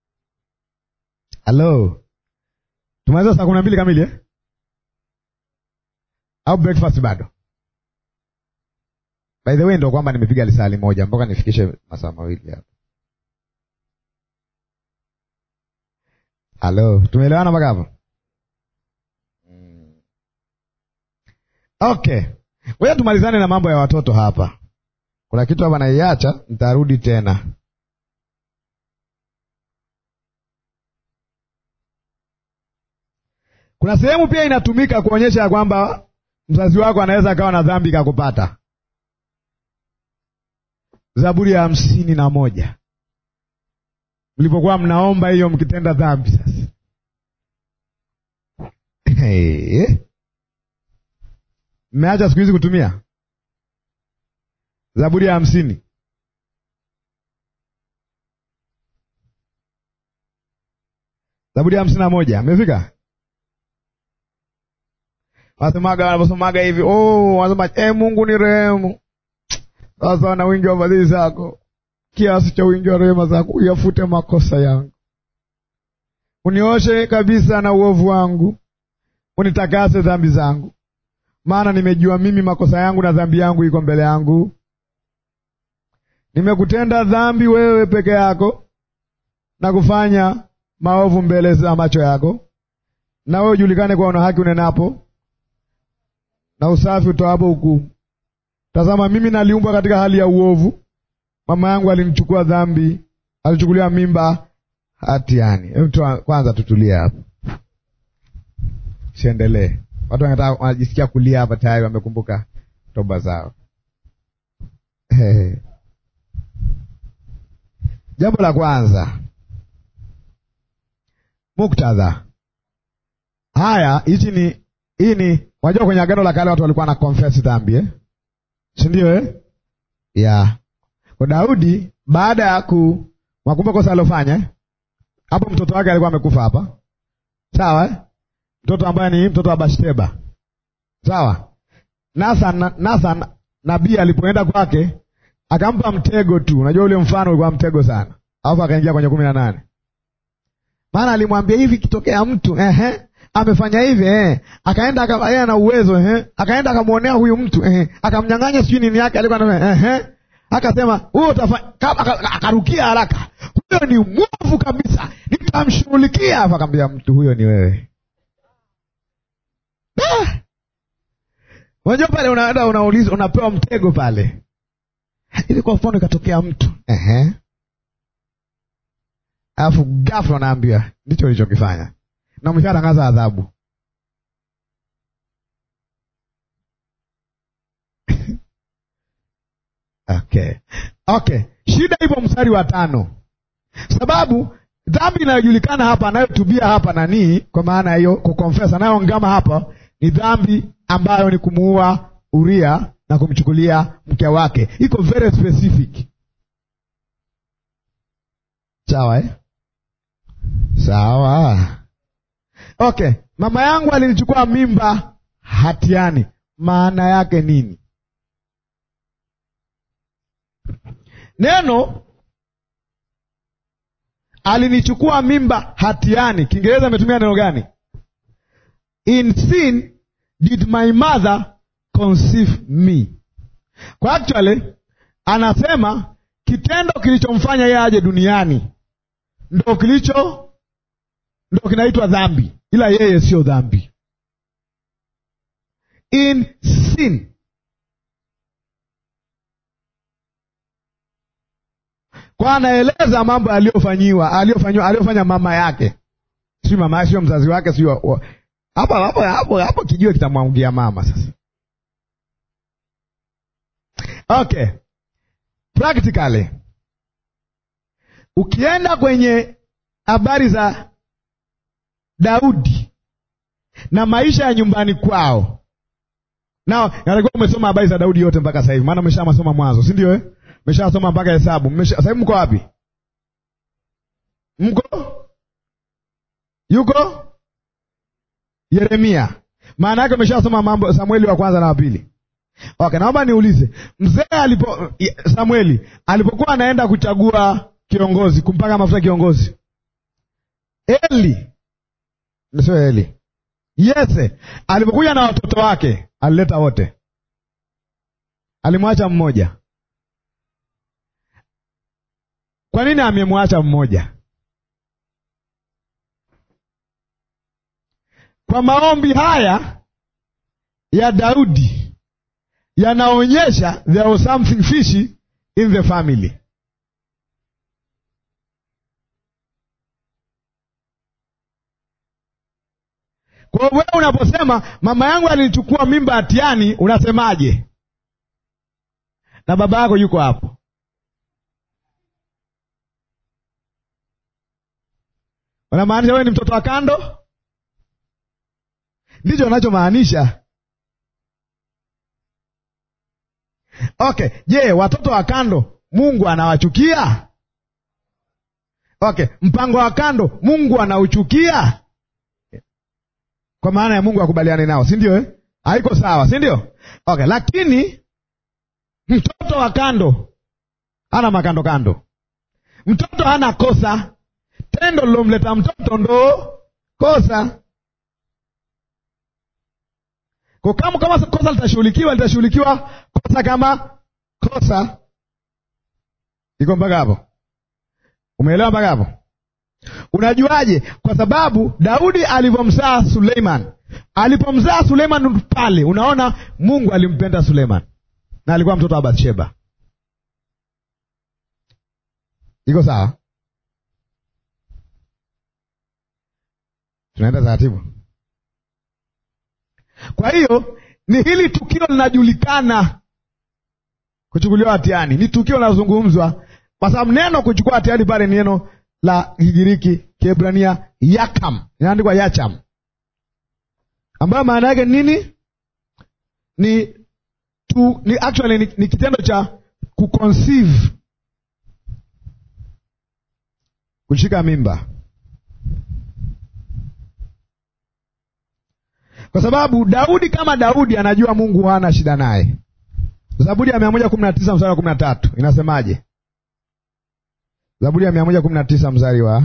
Hello. Tumaliza saa kumi na mbili kamili eh? Au breakfast bado? By the way ndio kwamba nimepiga lisali moja mpaka nifikishe masaa mawili hapa. Halo, tumeelewana mpaka hapo? Mm. Okay. Wewe tumalizane na mambo ya watoto hapa. Kuna kitu hapa naiacha, nitarudi tena. Kuna sehemu pia inatumika kuonyesha kwamba mzazi wako anaweza akawa na dhambi kakupata. Zaburi ya hamsini na moja. Mlipokuwa mnaomba hiyo mkitenda dhambi sasa. Hey. Mmeacha siku hizi kutumia Zaburi ya hamsini. Zaburi ya hamsini na moja. Mmefika? Wasemaga wanaposomaga hivi, oh, wanasema eh, Mungu ni rehemu. Sasa na wingi wa fadhili zako, kiasi cha wingi wa rehema zako, uyafute makosa yangu. Unioshe kabisa na uovu wangu, unitakase dhambi zangu. Maana nimejua mimi makosa yangu na dhambi yangu iko mbele yangu. Nimekutenda dhambi wewe peke yako, na kufanya maovu mbele za macho yako. Na wewe ujulikane kwa una haki unenapo, na usafi utoapo hukumu. Tazama mimi naliumbwa katika hali ya uovu. Mama yangu alinichukua dhambi, alichukulia mimba hatiani. Hebu kwanza tutulie hapa. Siendelee. Watu wanataka wanajisikia kulia hapa tayari wamekumbuka toba zao. Hey. Jambo la kwanza. Muktadha. Haya, hichi ni hii ni wajua kwenye Agano la Kale watu walikuwa na confess dhambi eh? Si ndio eh? Yeah. Kwa Daudi baada ya ku wakumbuka kosa alofanya, hapo mtoto wake alikuwa amekufa hapa. Sawa eh? Mtoto ambaye ni mtoto wa Bathsheba. Sawa? Nathan Nathan nabii alipoenda kwake akampa mtego tu. Unajua ule mfano ulikuwa mtego sana. Alafu akaingia kwenye kumi na nane. Maana alimwambia hivi kitokea mtu ehe amefanya hivi eh akaenda akaya na uwezo eh akaenda akamuonea huyu mtu eh akamnyang'anya sijui nini yake alikuwa anasema eh akasema wewe utafanya, akarukia haraka, huyo ni mwovu kabisa, nitamshughulikia. Hapo akamwambia mtu huyo ni wewe. Ah! Unajua pale unaenda unauliza unapewa mtego pale. Ili kwa mfano ikatokea mtu ehe alafu ghafla naambiwa ndicho ulichokifanya. Na umeshatangaza adhabu. Okay. Okay. Shida ipo mstari wa tano. Sababu dhambi inayojulikana hapa anayotubia hapa nani, kwa maana hiyo kuconfess anayongama hapa ni dhambi ambayo ni kumuua Uria na kumchukulia mke wake. Iko very specific. Sawa eh? Sawa. Okay, mama yangu alinichukua mimba hatiani. Maana yake nini? Neno alinichukua mimba hatiani, Kiingereza ametumia neno gani? In sin did my mother conceive me. Kwa actually anasema kitendo kilichomfanya yeye aje duniani ndio kilicho ndio kinaitwa dhambi, ila yeye sio dhambi. In sin. Kwa anaeleza mambo aliyofanyiwa, aliyofanywa, aliyofanya mama yake. Si mama yake, sio mzazi wake, sio hapo hapo hapo hapo kijue kitamwangukia mama sasa. Okay. Practically ukienda kwenye habari za Daudi na maisha ya nyumbani kwao. Nao nalikuwa umesoma habari za Daudi yote mpaka sasa hivi. Maana umeshamasoma Mwanzo, si ndio eh? Umeshasoma mpaka Hesabu. Umesha sasa hivi mko wapi? Mko? Yuko? Yeremia. Maana yake umeshasoma mambo Samueli wa kwanza na wa pili. Okay, naomba niulize. Mzee alipo Samueli alipokuwa anaenda kuchagua kiongozi, kumpaka mafuta kiongozi. Eli Sio Eli. Yese alipokuja na watoto wake alileta wote. Alimwacha mmoja. Kwa nini amemwacha mmoja? Kwa maombi haya ya Daudi yanaonyesha there was something fishy in the family. Kwa wewe unaposema mama yangu alinichukua mimba hatiani, unasemaje? Na baba yako yuko hapo. Unamaanisha wewe ni mtoto wa kando? Ndicho unachomaanisha. Okay, je, watoto wa kando Mungu anawachukia? Okay, mpango wa kando Mungu anauchukia? Kwa maana ya Mungu akubaliane nao, si ndio eh? Haiko sawa, si ndio? Okay, lakini mtoto wa kando hana makando kando. Mtoto hana kosa. Tendo lilomleta mtoto ndo kosa. Kwa kama kama kosa litashughulikiwa, litashughulikiwa kosa kama kosa. Iko mpaka hapo? Umeelewa mpaka hapo? Unajuaje? Kwa sababu Daudi alipomzaa Suleiman, alipomzaa Suleiman pale, unaona Mungu alimpenda Suleiman na alikuwa mtoto wa Bathsheba. Iko sawa? Tunaenda taratibu. Kwa hiyo ni hili tukio linajulikana, kuchukuliwa hatiani ni tukio linazungumzwa, kwa sababu neno kuchukua hatiani pale ni neno la Kigiriki Kiebrania yakam, inaandikwa yacham, ambayo maana yake nini? Ni tu, ni actually ni, ni kitendo cha kuconceive, kushika mimba. Kwa sababu Daudi kama Daudi anajua Mungu hana shida naye. Zaburi ya mia moja kumi na tisa mstari wa kumi na tatu inasemaje? Zaburi ya mia moja kumi na tisa mstari wa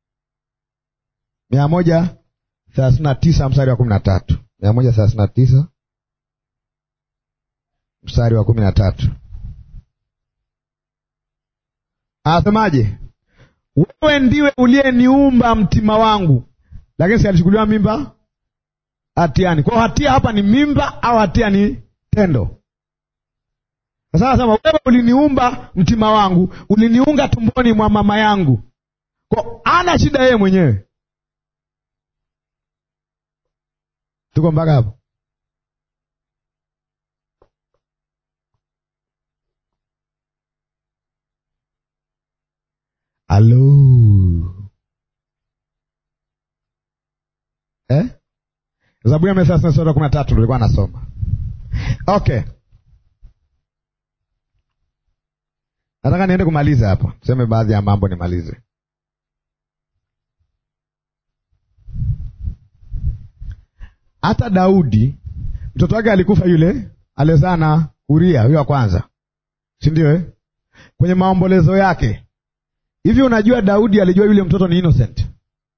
mia moja thelathini na tisa mstari wa kumi na tatu. Mia moja thelathini na tisa mstari wa kumi na tatu. Anasemaje? Wewe ndiwe uliyeniumba mtima wangu. Lakini si alichukuliwa mimba hatiani. Kwa hatia hapa ni mimba au hatia ni tendo? Sasa anasema wewe uliniumba mtima wangu, uliniunga tumboni mwa mama yangu. Kwa ana shida yeye mwenyewe. Tuko mpaka hapo? Alo. Eh? Zaburi ya mia thelathini sura kumi na tatu nilikuwa nasoma. Okay. Nataka niende kumaliza hapa. Tuseme baadhi ya mambo nimalize. Hata Daudi mtoto wake alikufa, yule alizaa na Uria, huyo wa kwanza. Si ndio eh? Kwenye maombolezo yake. Hivi unajua Daudi alijua yule mtoto ni innocent?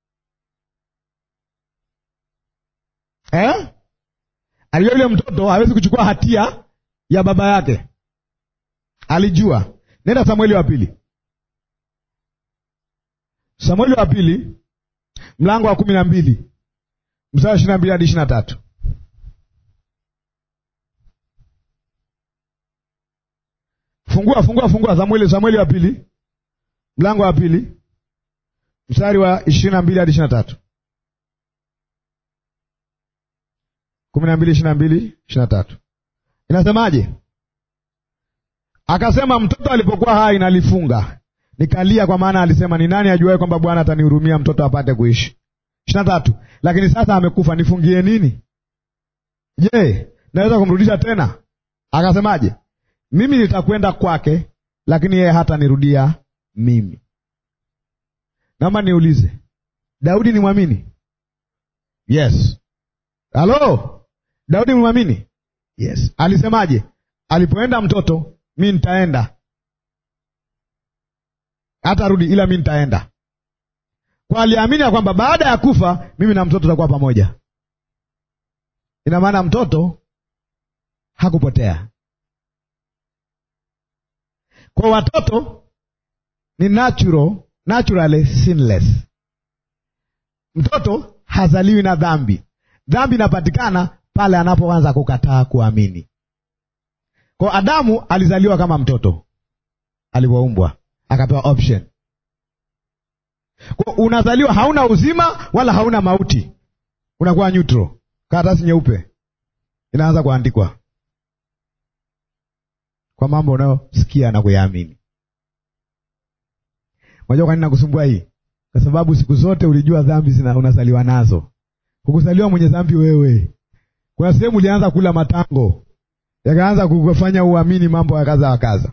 Eh? Alijua yule mtoto hawezi kuchukua hatia ya baba yake. Alijua. Nenda Samueli wa pili. Samueli wa pili mlango wa kumi na mbili mstari wa ishirini na mbili hadi ishirini na tatu. Fungua fungua fungua Samueli Samueli wa pili mlango wa pili mstari wa ishirini na mbili hadi ishirini na tatu. kumi na mbili ishirini na mbili ishirini na tatu. Inasemaje? Akasema mtoto alipokuwa hai nalifunga, nikalia, kwa maana alisema ni nani ajuaye kwamba Bwana atanihurumia mtoto apate kuishi. ishirini na tatu. Lakini sasa amekufa, nifungie nini? Je, naweza kumrudisha tena? Akasemaje? Mimi nitakwenda kwake, lakini yeye hata nirudia mimi. Naomba niulize, Daudi ni mwamini? Yes. Halo? Daudi ni mwamini? Yes. Alisemaje? Alipoenda mtoto, mimi nitaenda. Hata rudi ila mimi nitaenda. Kwa aliamini ya kwamba baada ya kufa mimi na mtoto tutakuwa pamoja. Ina maana mtoto hakupotea. Kwa watoto ni natural, naturally sinless. Mtoto hazaliwi na dhambi. Dhambi inapatikana pale anapoanza kukataa kuamini. Kwa Adamu alizaliwa kama mtoto, alipoumbwa akapewa option. Kwa unazaliwa hauna uzima wala hauna mauti, unakuwa neutral. Karatasi nyeupe inaanza kuandikwa kwa mambo unayosikia na kuyaamini. Unajua kwa nini nakusumbua hii? Kwa sababu siku zote ulijua dhambi zina unazaliwa nazo. Ukuzaliwa mwenye dhambi wewe. Kuna sehemu ulianza kula matango, yakaanza kukufanya uamini mambo ya kaza wa kaza.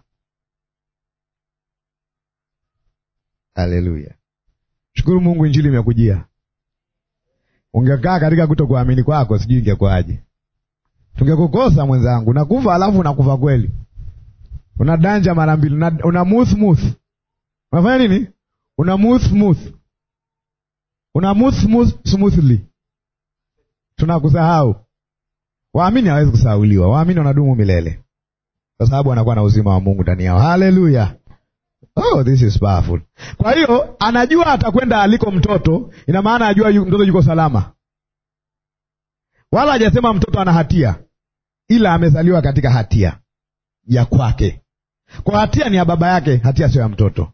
Haleluya. Shukuru Mungu injili imekujia. Ungekaa katika kutokuamini kwako sijui ingekwaje. Tungekukosa mwenzangu, nakufa alafu nakufa kweli. Una danja mara mbili, una, una mouth mouth. Unafanya nini? Una mouth mouth. Una mouth mouth smoothly. Tunakusahau. Waamini hawezi kusahauliwa. Waamini wanadumu milele. Kwa sababu wanakuwa na uzima wa Mungu ndani yao. Hallelujah. Oh, this is powerful. Kwa hiyo anajua atakwenda aliko mtoto, ina maana ajua yu, mtoto yuko salama. Wala hajasema mtoto ana hatia, ila amezaliwa katika hatia ya kwake. Kwa hatia ni ya baba yake, hatia sio ya mtoto.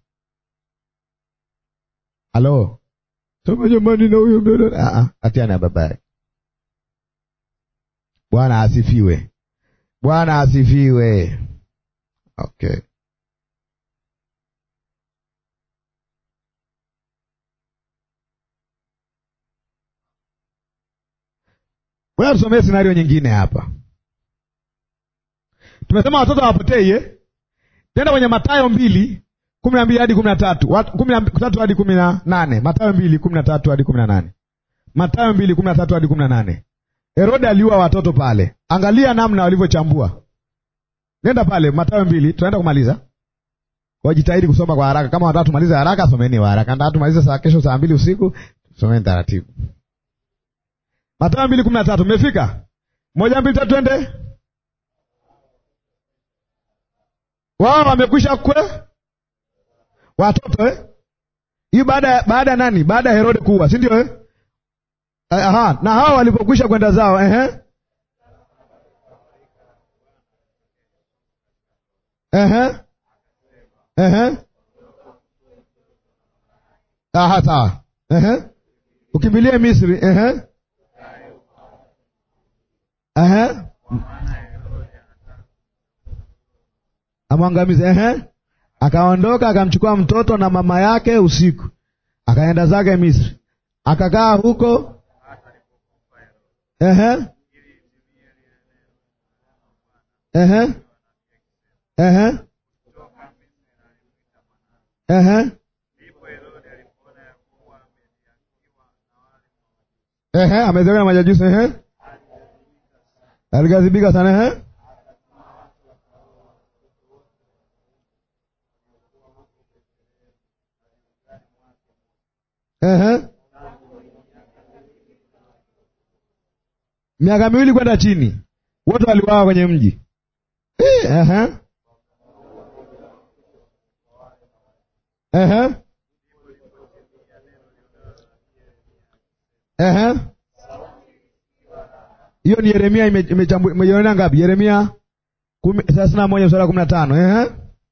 Halo. Sema jamani na huyo mtoto, ah ah, hatia ni ya baba yake. Bwana asifiwe. Bwana asifiwe. Okay. Wewe tusomee scenario nyingine hapa. Tumesema watoto hawapotei eh? Tenda kwenye Mathayo mbili, kumi na mbili hadi kumi na tatu. kumi na tatu hadi kumi na nane. Mathayo mbili, kumi na tatu hadi kumi na nane. Mathayo mbili, kumi na tatu hadi kumi na nane. Herode aliua watoto pale. Angalia namna walivyochambua. Nenda pale Mathayo mbili, tunaenda kumaliza. Wajitahidi kusoma kwa haraka. Kama watatu tumalize haraka, someni kwa haraka. Ndio tumalize saa kesho saa mbili usiku, someni taratibu. Mathayo mbili kumi na tatu, mmefika? Moja mbili tatu twende. Wao wamekwisha kwe watoto eh? Hii baada baada nani? Baada ya Herode kuua, si ndio eh? Aha, na hao walipokwisha kwenda zao, ehe. Ehe. Ehe. Aha, sawa. Ehe. Ukimbilie Misri, ehe. Ehe. Amwangamize, ehe. Akaondoka akamchukua mtoto na mama yake usiku, akaenda zake Misri, akakaa huko. Ehe. Ehe. Ehe. Ehe. Ehe, amezaliwa na majajusi, ehe. Aligazibika sana, ehe. Ehe. Miaka miwili kwenda chini, wote waliuawa kwenye mji. Ehe. Ehe. Ehe. Hiyo ni Yeremia imechambua imejiona ngapi? Yeremia thelathini na moja mstari wa kumi na tano. Ehe.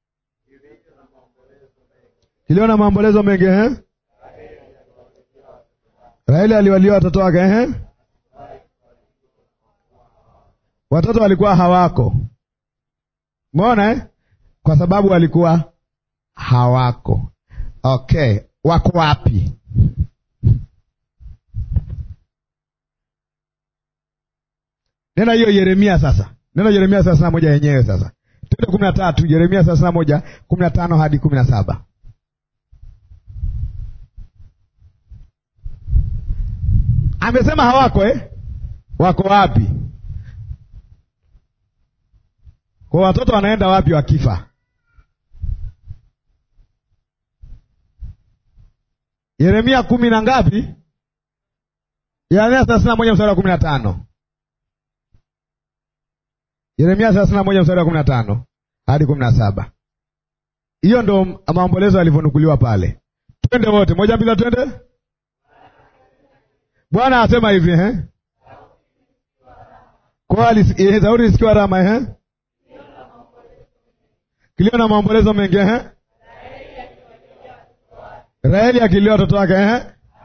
Iliona maombolezo mengi, ehe. Raheli aliwalia watoto wake, ehe. Watoto walikuwa hawako. Umeona eh? Kwa sababu walikuwa hawako. Okay, wako wapi? Nena hiyo Yeremia sasa. Nena Yeremia thelathini na moja yenyewe sasa. Twende kumi na tatu, Yeremia thelathini na moja, kumi na tano hadi kumi na saba. Amesema hawako eh? Wako wapi? Kwa watoto wanaenda wapi wakifa? Yeremia kumi na ngapi? Yeremia thelathini na moja mstari wa kumi na tano. Yeremia thelathini na moja mstari wa kumi na tano hadi kumi na saba. Hiyo ndo maombolezo yalivyonukuliwa pale. Twende wote, moja mbili twende. Bwana asema hivi eh? Kwa Daudi isikiwa Rama eh? Kilio na maombolezo mengi eh? Raheli akilia watoto wake eh?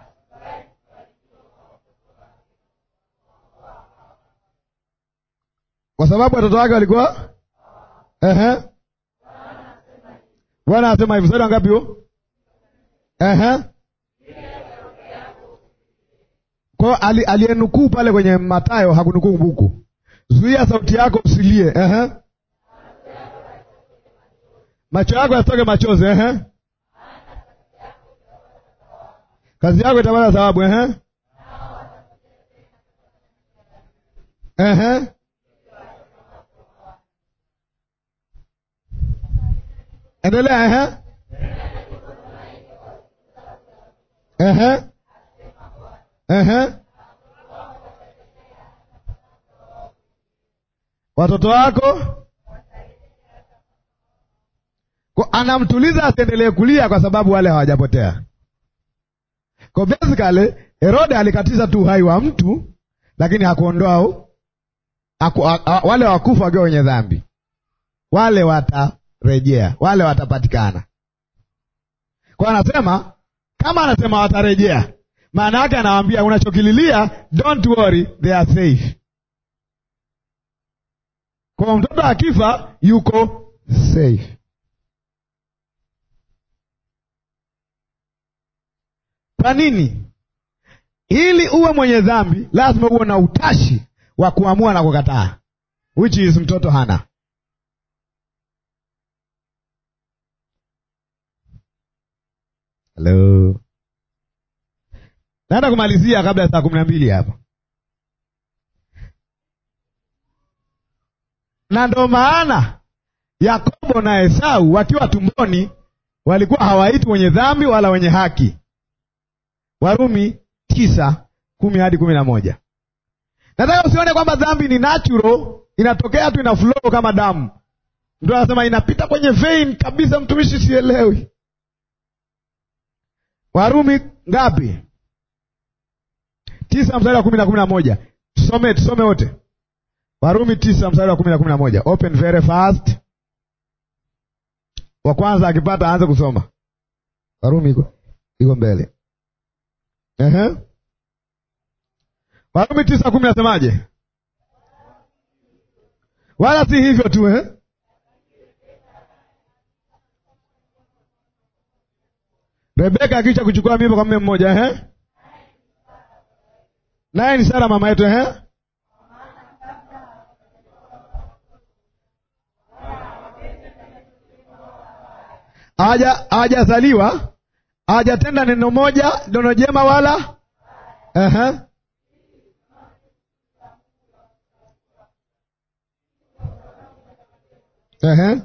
Kwa sababu watoto wake walikuwa eh? Bwana asema hivi, sura ngapi huo? Eh? Kwa ali aliyenukuu pale kwenye Mathayo hakunukuu buku. Zuia sauti yako usilie. Eh? Macho yako yasitoke machozi eh? Kazi yako itapata thawabu eh? Eh? Endelea eh? Eh? Eh? Watoto wako kwa anamtuliza asiendelee kulia kwa sababu wale hawajapotea. Kwa basically Herode alikatiza tu uhai wa mtu lakini hakuondoa haku, wale wakufa wakiwa wenye dhambi. Wale watarejea, wale watapatikana. Kwa anasema kama anasema watarejea, maana yake anawaambia unachokililia don't worry, they are safe. Kwa mtoto akifa yuko safe. Kwa nini? Ili uwe mwenye dhambi lazima uwe na utashi wa kuamua na kukataa, which is mtoto hana. Hello. Naenda kumalizia kabla ya saa kumi na mbili hapa. Na ndo maana Yakobo na Esau wakiwa tumboni walikuwa hawaitwi wenye dhambi wala wenye haki. Warumi tisa kumi hadi kumi na moja. Nataka usione kwamba dhambi ni natural, inatokea tu, ina flow kama damu. Ndio anasema inapita kwenye vein kabisa, mtumishi sielewi. Warumi ngapi? Tisa mstari wa kumi na kumi na moja. Tusome, tusome wote. Warumi tisa mstari wa kumi na kumi na moja. Open very fast. Wa kwanza akipata aanze kusoma. Warumi iko iko mbele. Ehe. Warumi tisa kumi nasemaje? Wala si hivyo tu eh? Rebeka akicha kuchukua mimba kwa mume mmoja eh? Naye ni Sara mama yetu eh? Haja hajazaliwa, hajatenda neno moja neno jema wala eh? Eh?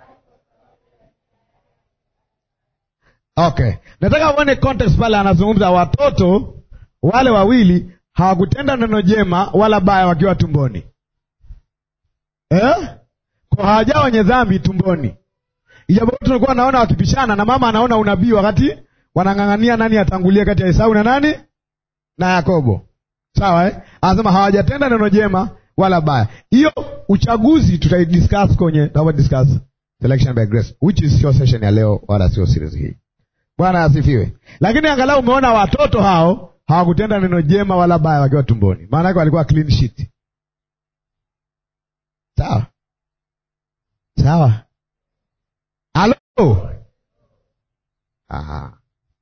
Okay. Nataka uone context pale, anazungumza watoto wale wawili hawakutenda neno jema wala baya wakiwa tumboni. Eh? Kwa hawajawa wenye dhambi tumboni. Ijapokuwa tulikuwa naona wakipishana na mama anaona unabii wakati wanang'ang'ania nani atangulie kati ya Esau na nani? Na Yakobo. Sawa eh? Anasema hawajatenda neno jema wala baya. Hiyo uchaguzi tutaidiscuss kwenye tutawa discuss selection by grace, which is your session ya leo wala sio series hii. Bwana asifiwe. Lakini angalau umeona watoto hao hawakutenda neno jema wala baya wakiwa tumboni. Maana yake walikuwa clean sheet. Sawa? Sawa? Halo? Aha.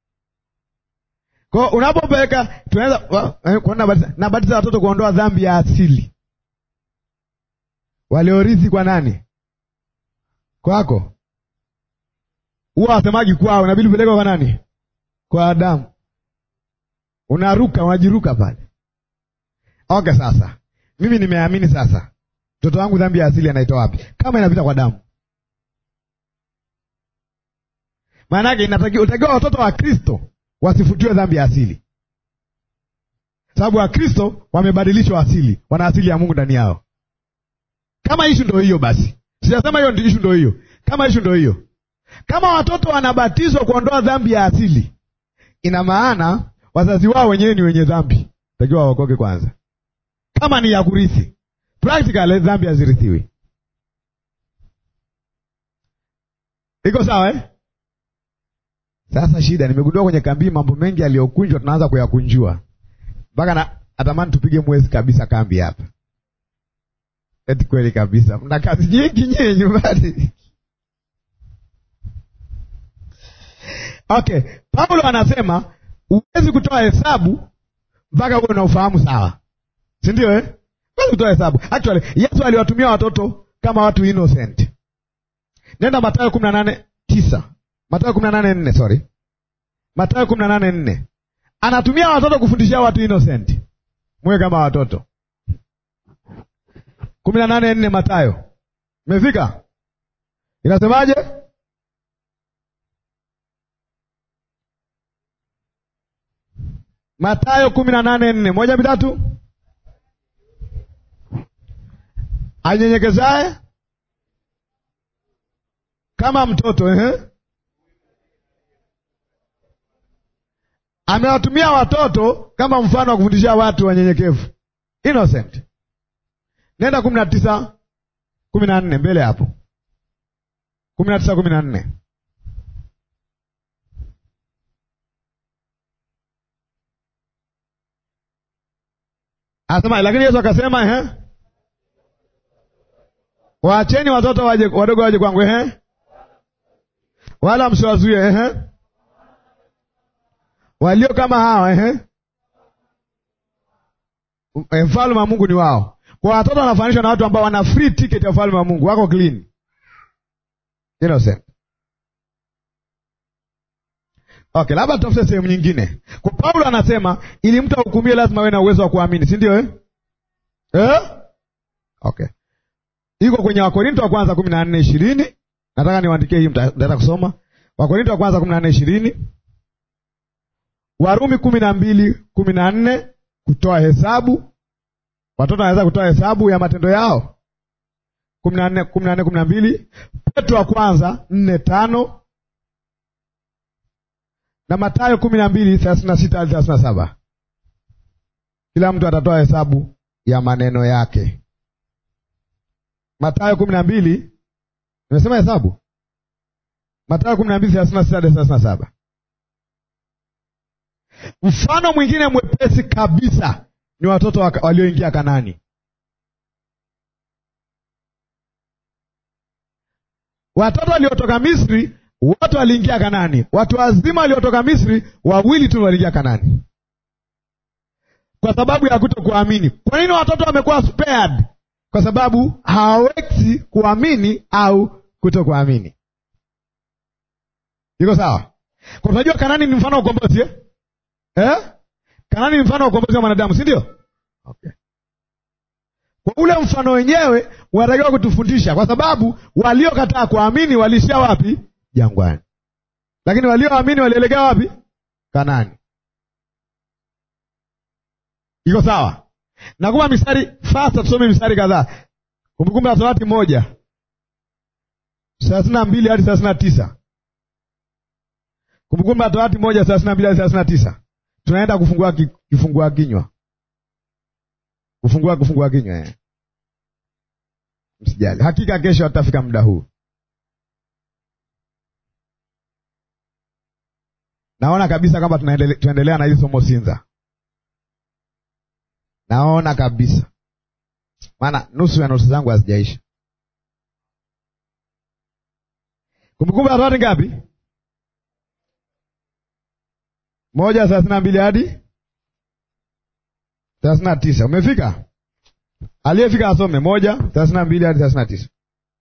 Kwa unapopeleka tunaweza kuona na batiza watoto kuondoa dhambi ya asili. Waliorithi kwa nani? Kwako. Huwa wasemaji kwao, inabidi upeleke kwa nani? Kwa Adamu. Unaruka, unajiruka pale. Okay sasa. Mimi nimeamini sasa. Mtoto wangu dhambi ya asili anaitoa wapi? Kama inapita kwa damu. Maana yake inatakiwa utakiwa watoto wa Kristo wasifutiwe dhambi ya asili. Sababu wa Kristo wamebadilishwa asili, wana asili ya Mungu ndani yao. Kama issue ndio hiyo basi. Sijasema hiyo ndio issue ndio hiyo. Kama issue ndio hiyo. Kama watoto wanabatizwa kuondoa dhambi ya asili, ina maana wazazi wao wenyewe ni wenye dhambi, takiwa waokoke kwanza. Kama ni ya kurithi, practically dhambi hazirithiwi. Iko sawa eh? Sasa shida nimegundua kwenye kambi, mambo mengi yaliyokunjwa tunaanza kuyakunjua. Mpaka na atamani tupige mwezi kabisa kambi hapa. Eti kweli kabisa. Mna kazi nyingi nyinyi nyumbani. Okay, Paulo anasema huwezi kutoa hesabu mpaka uwe na ufahamu sawa. Si ndio eh? Huwezi kutoa hesabu. Actually, Yesu aliwatumia watoto kama watu innocent. Nenda Mathayo kumi na nane tisa. Mathayo kumi na nane nne, sorry. Mathayo kumi na nane nne. Anatumia watoto kufundishia watu innocent. Mwe kama watoto. kumi na nane nne Mathayo. Umefika? Inasemaje? Mathayo kumi na nane nne. Moja mitatu. Anyenyekezaye kama mtoto, eh? Amewatumia watoto kama mfano wa kufundishia watu wanyenyekevu. Innocent. Nenda kumi na tisa kumi na nne mbele hapo. kumi na tisa kumi na nne. Asema lakini Yesu akasema eh? Waacheni watoto waje wadogo waje kwangu eh? Wala msiwazuie eh? Walio kama hawa eh? Mfalme wa Mungu ni wao. Kwa watoto wanafananishwa na watu ambao wana free ticket ya ufalme wa Mungu, wako clean. Innocent. Okay, labda tutafute sehemu nyingine. Kwa Paulo anasema ili mtu ahukumiwe lazima awe na uwezo wa kuamini, si ndio eh? Eh? Okay. Iko kwenye Wakorinto wa kwanza kumi na nne ishirini. Nataka niwaandikie hii, mtataka kusoma. Wakorinto wa kwanza kumi na nne ishirini. Warumi kumi na mbili kumi na nne, kutoa hesabu. Watoto wanaweza kutoa hesabu ya matendo yao. kumi na nne kumi na nne kumi na mbili. Petro wa kwanza nne tano. Na Mathayo kumi na mbili thelathini na sita hadi thelathini na saba. Kila mtu atatoa hesabu ya maneno yake. Mathayo kumi na mbili, nimesema hesabu. Mathayo kumi na mbili thelathini na sita hadi thelathini na saba. Mfano mwingine mwepesi kabisa ni watoto walioingia Kanani. Watoto waliotoka Misri wote waliingia Kanani. Watu wazima waliotoka Misri wawili tu waliingia Kanani. Kwa sababu ya kutokuamini. Kwa nini watoto wamekuwa spared? Kwa sababu hawawezi kuamini au kutokuamini. Iko sawa? Kwa unajua Kanani ni mfano wa ukombozi eh? Eh? Kanani ni mfano wa ukombozi wa wanadamu, si ndio? Okay. Kwa ule mfano wenyewe wanatakiwa kutufundisha, kwa sababu waliokataa kuamini walishia wapi? Jangwani. Lakini walioamini walielekea wapi? Kanani. Iko sawa? Nakupa mistari fasta, tusome mistari kadhaa. Kumbukumbu la Torati moja thelathini na mbili hadi thelathini na tisa. Kumbukumbu la Torati moja thelathini na mbili hadi thelathini na tisa. Tunaenda kufungua kifungua kinywa. Kufungua kufungua kinywa eh. Msijali. Hakika kesho tutafika muda huu. Naona kabisa kama tunaendelea tunaendelea na hizo somo Sinza. Naona kabisa. Maana nusu ya nusu zangu hazijaisha. Kumbukumbu la Torati ngapi? Moja thelathini na mbili hadi thelathini na tisa. Umefika? Aliyefika asome moja thelathini na mbili hadi thelathini na tisa.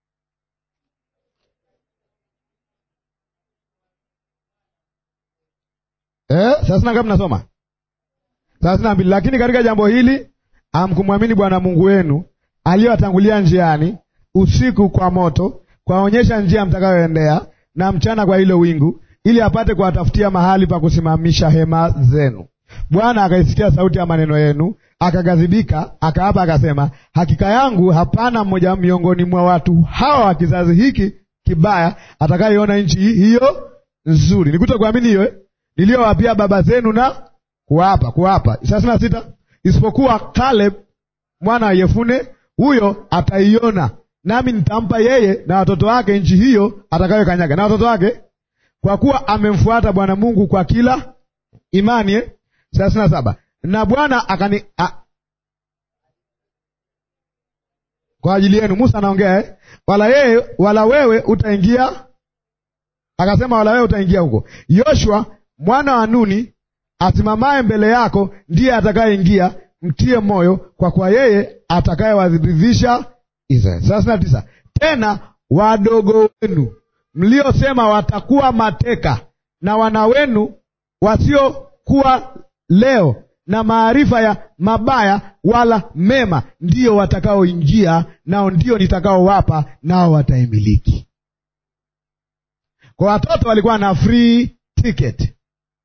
Eh, thelathini na ngapi nasoma? thelathini na mbili. Lakini katika jambo hili hamkumwamini Bwana Mungu wenu aliyowatangulia njiani usiku kwa moto, kwaonyesha njia mtakayoendea, na mchana kwa hilo wingu, ili apate kuwatafutia mahali pa kusimamisha hema zenu. Bwana akaisikia sauti ya maneno yenu, akaghadhibika, akaapa akasema, hakika yangu hapana mmoja miongoni mwa watu hawa wa kizazi hiki kibaya, atakayeiona nchi hiyo nzuri. Ni kutokuamini hiyo eh? Niliyowapia baba zenu na kuwapa kuwapa. thelathini na sita Isipokuwa Caleb mwana wa Yefune, huyo ataiona, nami nitampa yeye na watoto wake nchi hiyo atakayokanyaga, na watoto wake, kwa kuwa amemfuata Bwana Mungu kwa kila imani eh? thelathini na saba Na Bwana akani a... kwa ajili yenu Musa anaongea eh? wala yeye wala wewe utaingia, akasema wala wewe utaingia huko. Yoshua mwana wa Nuni asimamaye mbele yako ndiye atakayeingia, mtie moyo, kwa kuwa yeye atakayewaridhisha Israeli. thelathini na tisa Tena wadogo wenu mliosema watakuwa mateka, na wana wenu wasiokuwa leo na maarifa ya mabaya wala mema, ndiyo watakaoingia, nao ndio nitakaowapa, nao wataimiliki. Kwa watoto walikuwa na free ticket.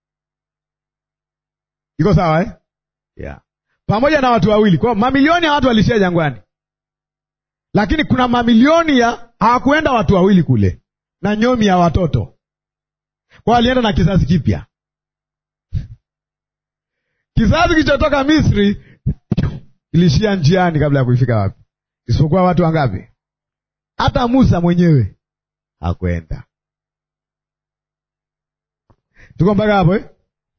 Iko sawa eh? Yeah. Pamoja na watu wawili. Kwa mamilioni ya watu walishia jangwani, lakini kuna mamilioni ya hawakuenda watu wawili kule, na nyomi ya watoto. Kwa walienda na kizazi kipya. Kizazi kilichotoka Misri ilishia njiani kabla ya kufika wapi? Isipokuwa watu wangapi? Hata Musa mwenyewe hakwenda. Tuko mpaka hapo eh?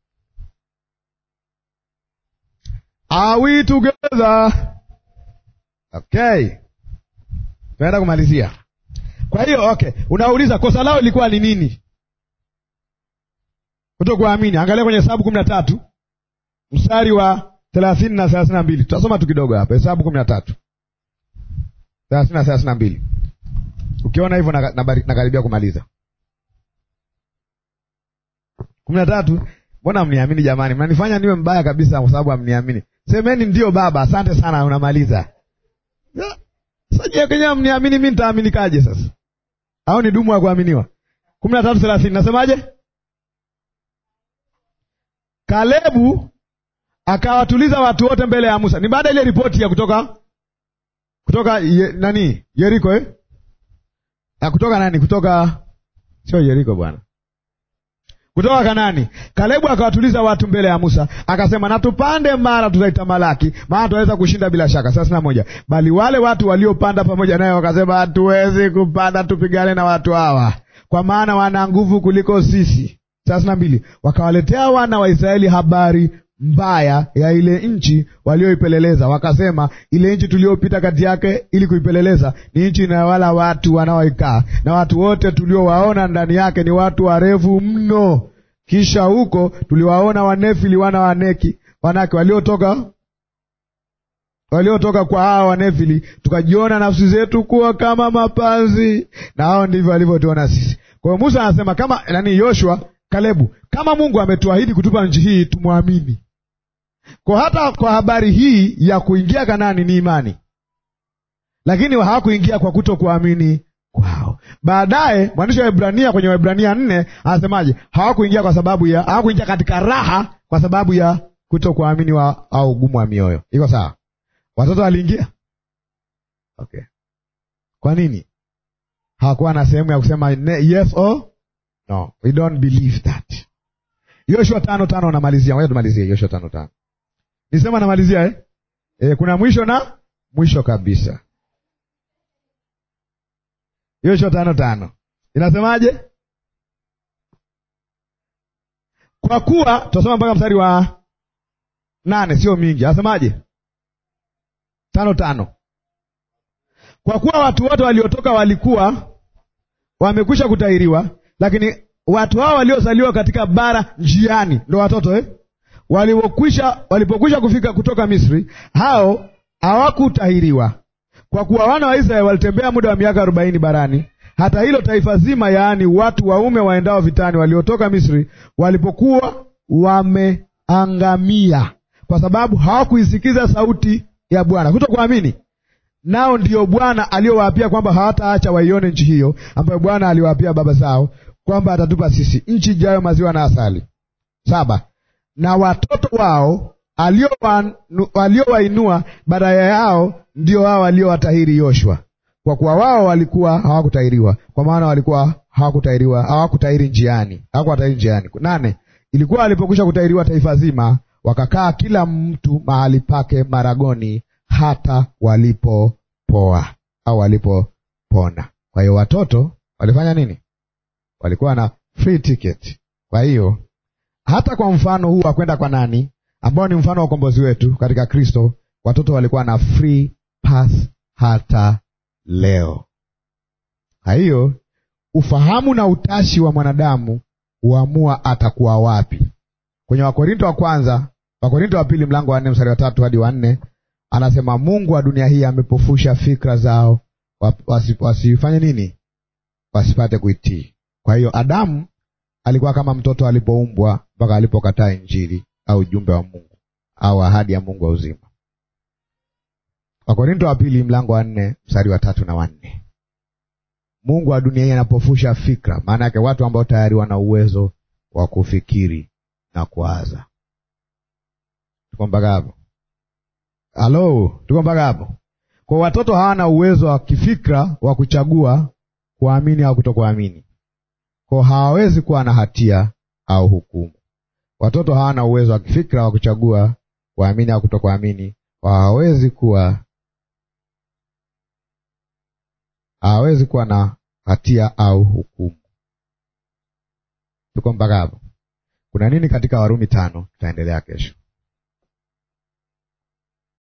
Are we together? Okay. Tunaenda kumalizia. Kwa hiyo okay, unauliza kosa lao lilikuwa ni nini? Kutokuamini. Angalia kwenye Hesabu kumi na tatu mstari wa thelathini na thelathini na mbili. Tutasoma tu kidogo hapa. Hesabu kumi na tatu thelathini na thelathini na mbili. Ukiona hivyo nakaribia na kumaliza. kumi na tatu. Mbona mniamini jamani? Mnanifanya niwe mbaya kabisa kwa sababu hamniamini. Semeni ndio baba, asante sana, unamaliza. Sasa je, kenya mniamini mimi nitaaminikaje sasa? Au ni dumu wa kuaminiwa? kumi na tatu thelathini nasemaje? Kalebu akawatuliza watu wote mbele ya Musa. Ni baada ile ripoti ya kutoka kutoka ye, nani? Yeriko eh? Ya kutoka nani? Kutoka sio Yeriko bwana. Kutoka Kanani. Kalebu akawatuliza watu mbele ya Musa, akasema, na tupande mara tutaitamalaki, maana tutaweza kushinda bila shaka. thelathini na moja Bali wale watu waliopanda pamoja naye wakasema, hatuwezi kupanda tupigane na watu hawa, kwa maana wana nguvu kuliko sisi. thelathini na mbili Wakawaletea wana wa Israeli habari mbaya ya ile nchi walioipeleleza, wakasema, ile nchi tuliopita kati yake ili kuipeleleza ni nchi inayowala watu wanaoikaa, na watu wote tuliowaona ndani yake ni watu warefu mno. Kisha huko tuliwaona Wanefili wana waneki wanake waliotoka waliotoka kwa hao Wanefili, tukajiona nafsi zetu kuwa kama mapanzi, na hao ndivyo walivyotuona sisi. Kwa hiyo Musa anasema kama nani, Yoshua, Kalebu, kama Mungu ametuahidi kutupa nchi hii, tumwamini. Kwa hata kwa habari hii ya kuingia Kanani ni imani, lakini hawakuingia kwa kutokuamini kwao. Baadaye mwandishi wa Waebrania kwenye Waebrania nne anasemaje? Hawakuingia kwa sababu ya hawakuingia katika raha kwa sababu ya kutokuamini wa au ugumu wa mioyo. Iko sawa? Watoto waliingia? Okay. Kwa nini? Hawakuwa na sehemu ya kusema yes or no. We don't believe that. Yoshua tano tano namalizia. Ngoja tumalizie Yoshua tano tano. Nisema namalizia eh? Eh, kuna mwisho na mwisho kabisa. Yoshua tano tano. Inasemaje? Kwa kuwa tutasoma mpaka mstari wa nane, sio mingi. Anasemaje? tano tano. Kwa kuwa watu wote waliotoka walikuwa wamekwisha kutahiriwa, lakini watu hao waliozaliwa katika bara njiani, ndio watoto eh? Walipokwisha walipokwisha kufika kutoka Misri, hao hawakutahiriwa, kwa kuwa wana wa Israeli walitembea muda wa miaka arobaini barani. Hata hilo taifa zima, yaani watu waume waendao vitani waliotoka Misri, walipokuwa wameangamia, kwa sababu hawakuisikiza sauti ya Bwana. Kutokuamini nao ndio Bwana aliyowaapia kwamba hawataacha waione nchi hiyo ambayo Bwana aliwaapia baba zao kwamba atatupa sisi, nchi ijayo maziwa na asali. Saba. Na watoto wao aliowainua baada yao ndio hao waliowatahiri Yoshua, kwa kuwa wao walikuwa hawakutahiriwa, kwa maana walikuwa hawakutahiriwa, hawakutahiri njiani, hawakutahiri njiani. Nane, ilikuwa alipokwisha kutahiriwa taifa zima, wakakaa kila mtu mahali pake maragoni hata walipopoa au walipopona. Kwa hiyo watoto walifanya nini? Walikuwa na free ticket. Kwa hiyo hata kwa mfano huu wa kwenda kwa nani, ambao ni mfano wa ukombozi wetu katika Kristo, watoto walikuwa na free pass hata leo. Kwa hiyo ufahamu na utashi wa mwanadamu huamua atakuwa wapi. Kwenye Wakorinto wa kwanza, Wakorinto wa pili mlango wa nne mstari wa tatu hadi wa nne, anasema Mungu wa dunia hii amepofusha fikra zao wasifanye nini? Wasipate kuitii. Kwa hiyo Adamu alikuwa kama mtoto alipoumbwa mpaka alipokataa injili au ujumbe wa Mungu au ahadi ya Mungu wa uzima. Wakorinto wa pili mlango wa nne mstari wa tatu na wa nne. Mungu wa dunia hii anapofusha fikra, maana yake watu ambao tayari wana uwezo wa kufikiri na kuwaza. Tuko mpaka hapo? Halo, tuko mpaka hapo? Kwa watoto hawana uwezo wa kifikra wa kuchagua kuamini au kutokuamini. Kwa hawawezi kuwa na hatia au hukumu. Watoto hawana uwezo wa kifikra wa kuchagua kuamini au kutokuamini. Hawawezi kuwa hawawezi kuwa na hatia au hukumu. Tuko mpaka hapo? Kuna nini katika Warumi tano? Tutaendelea kesho.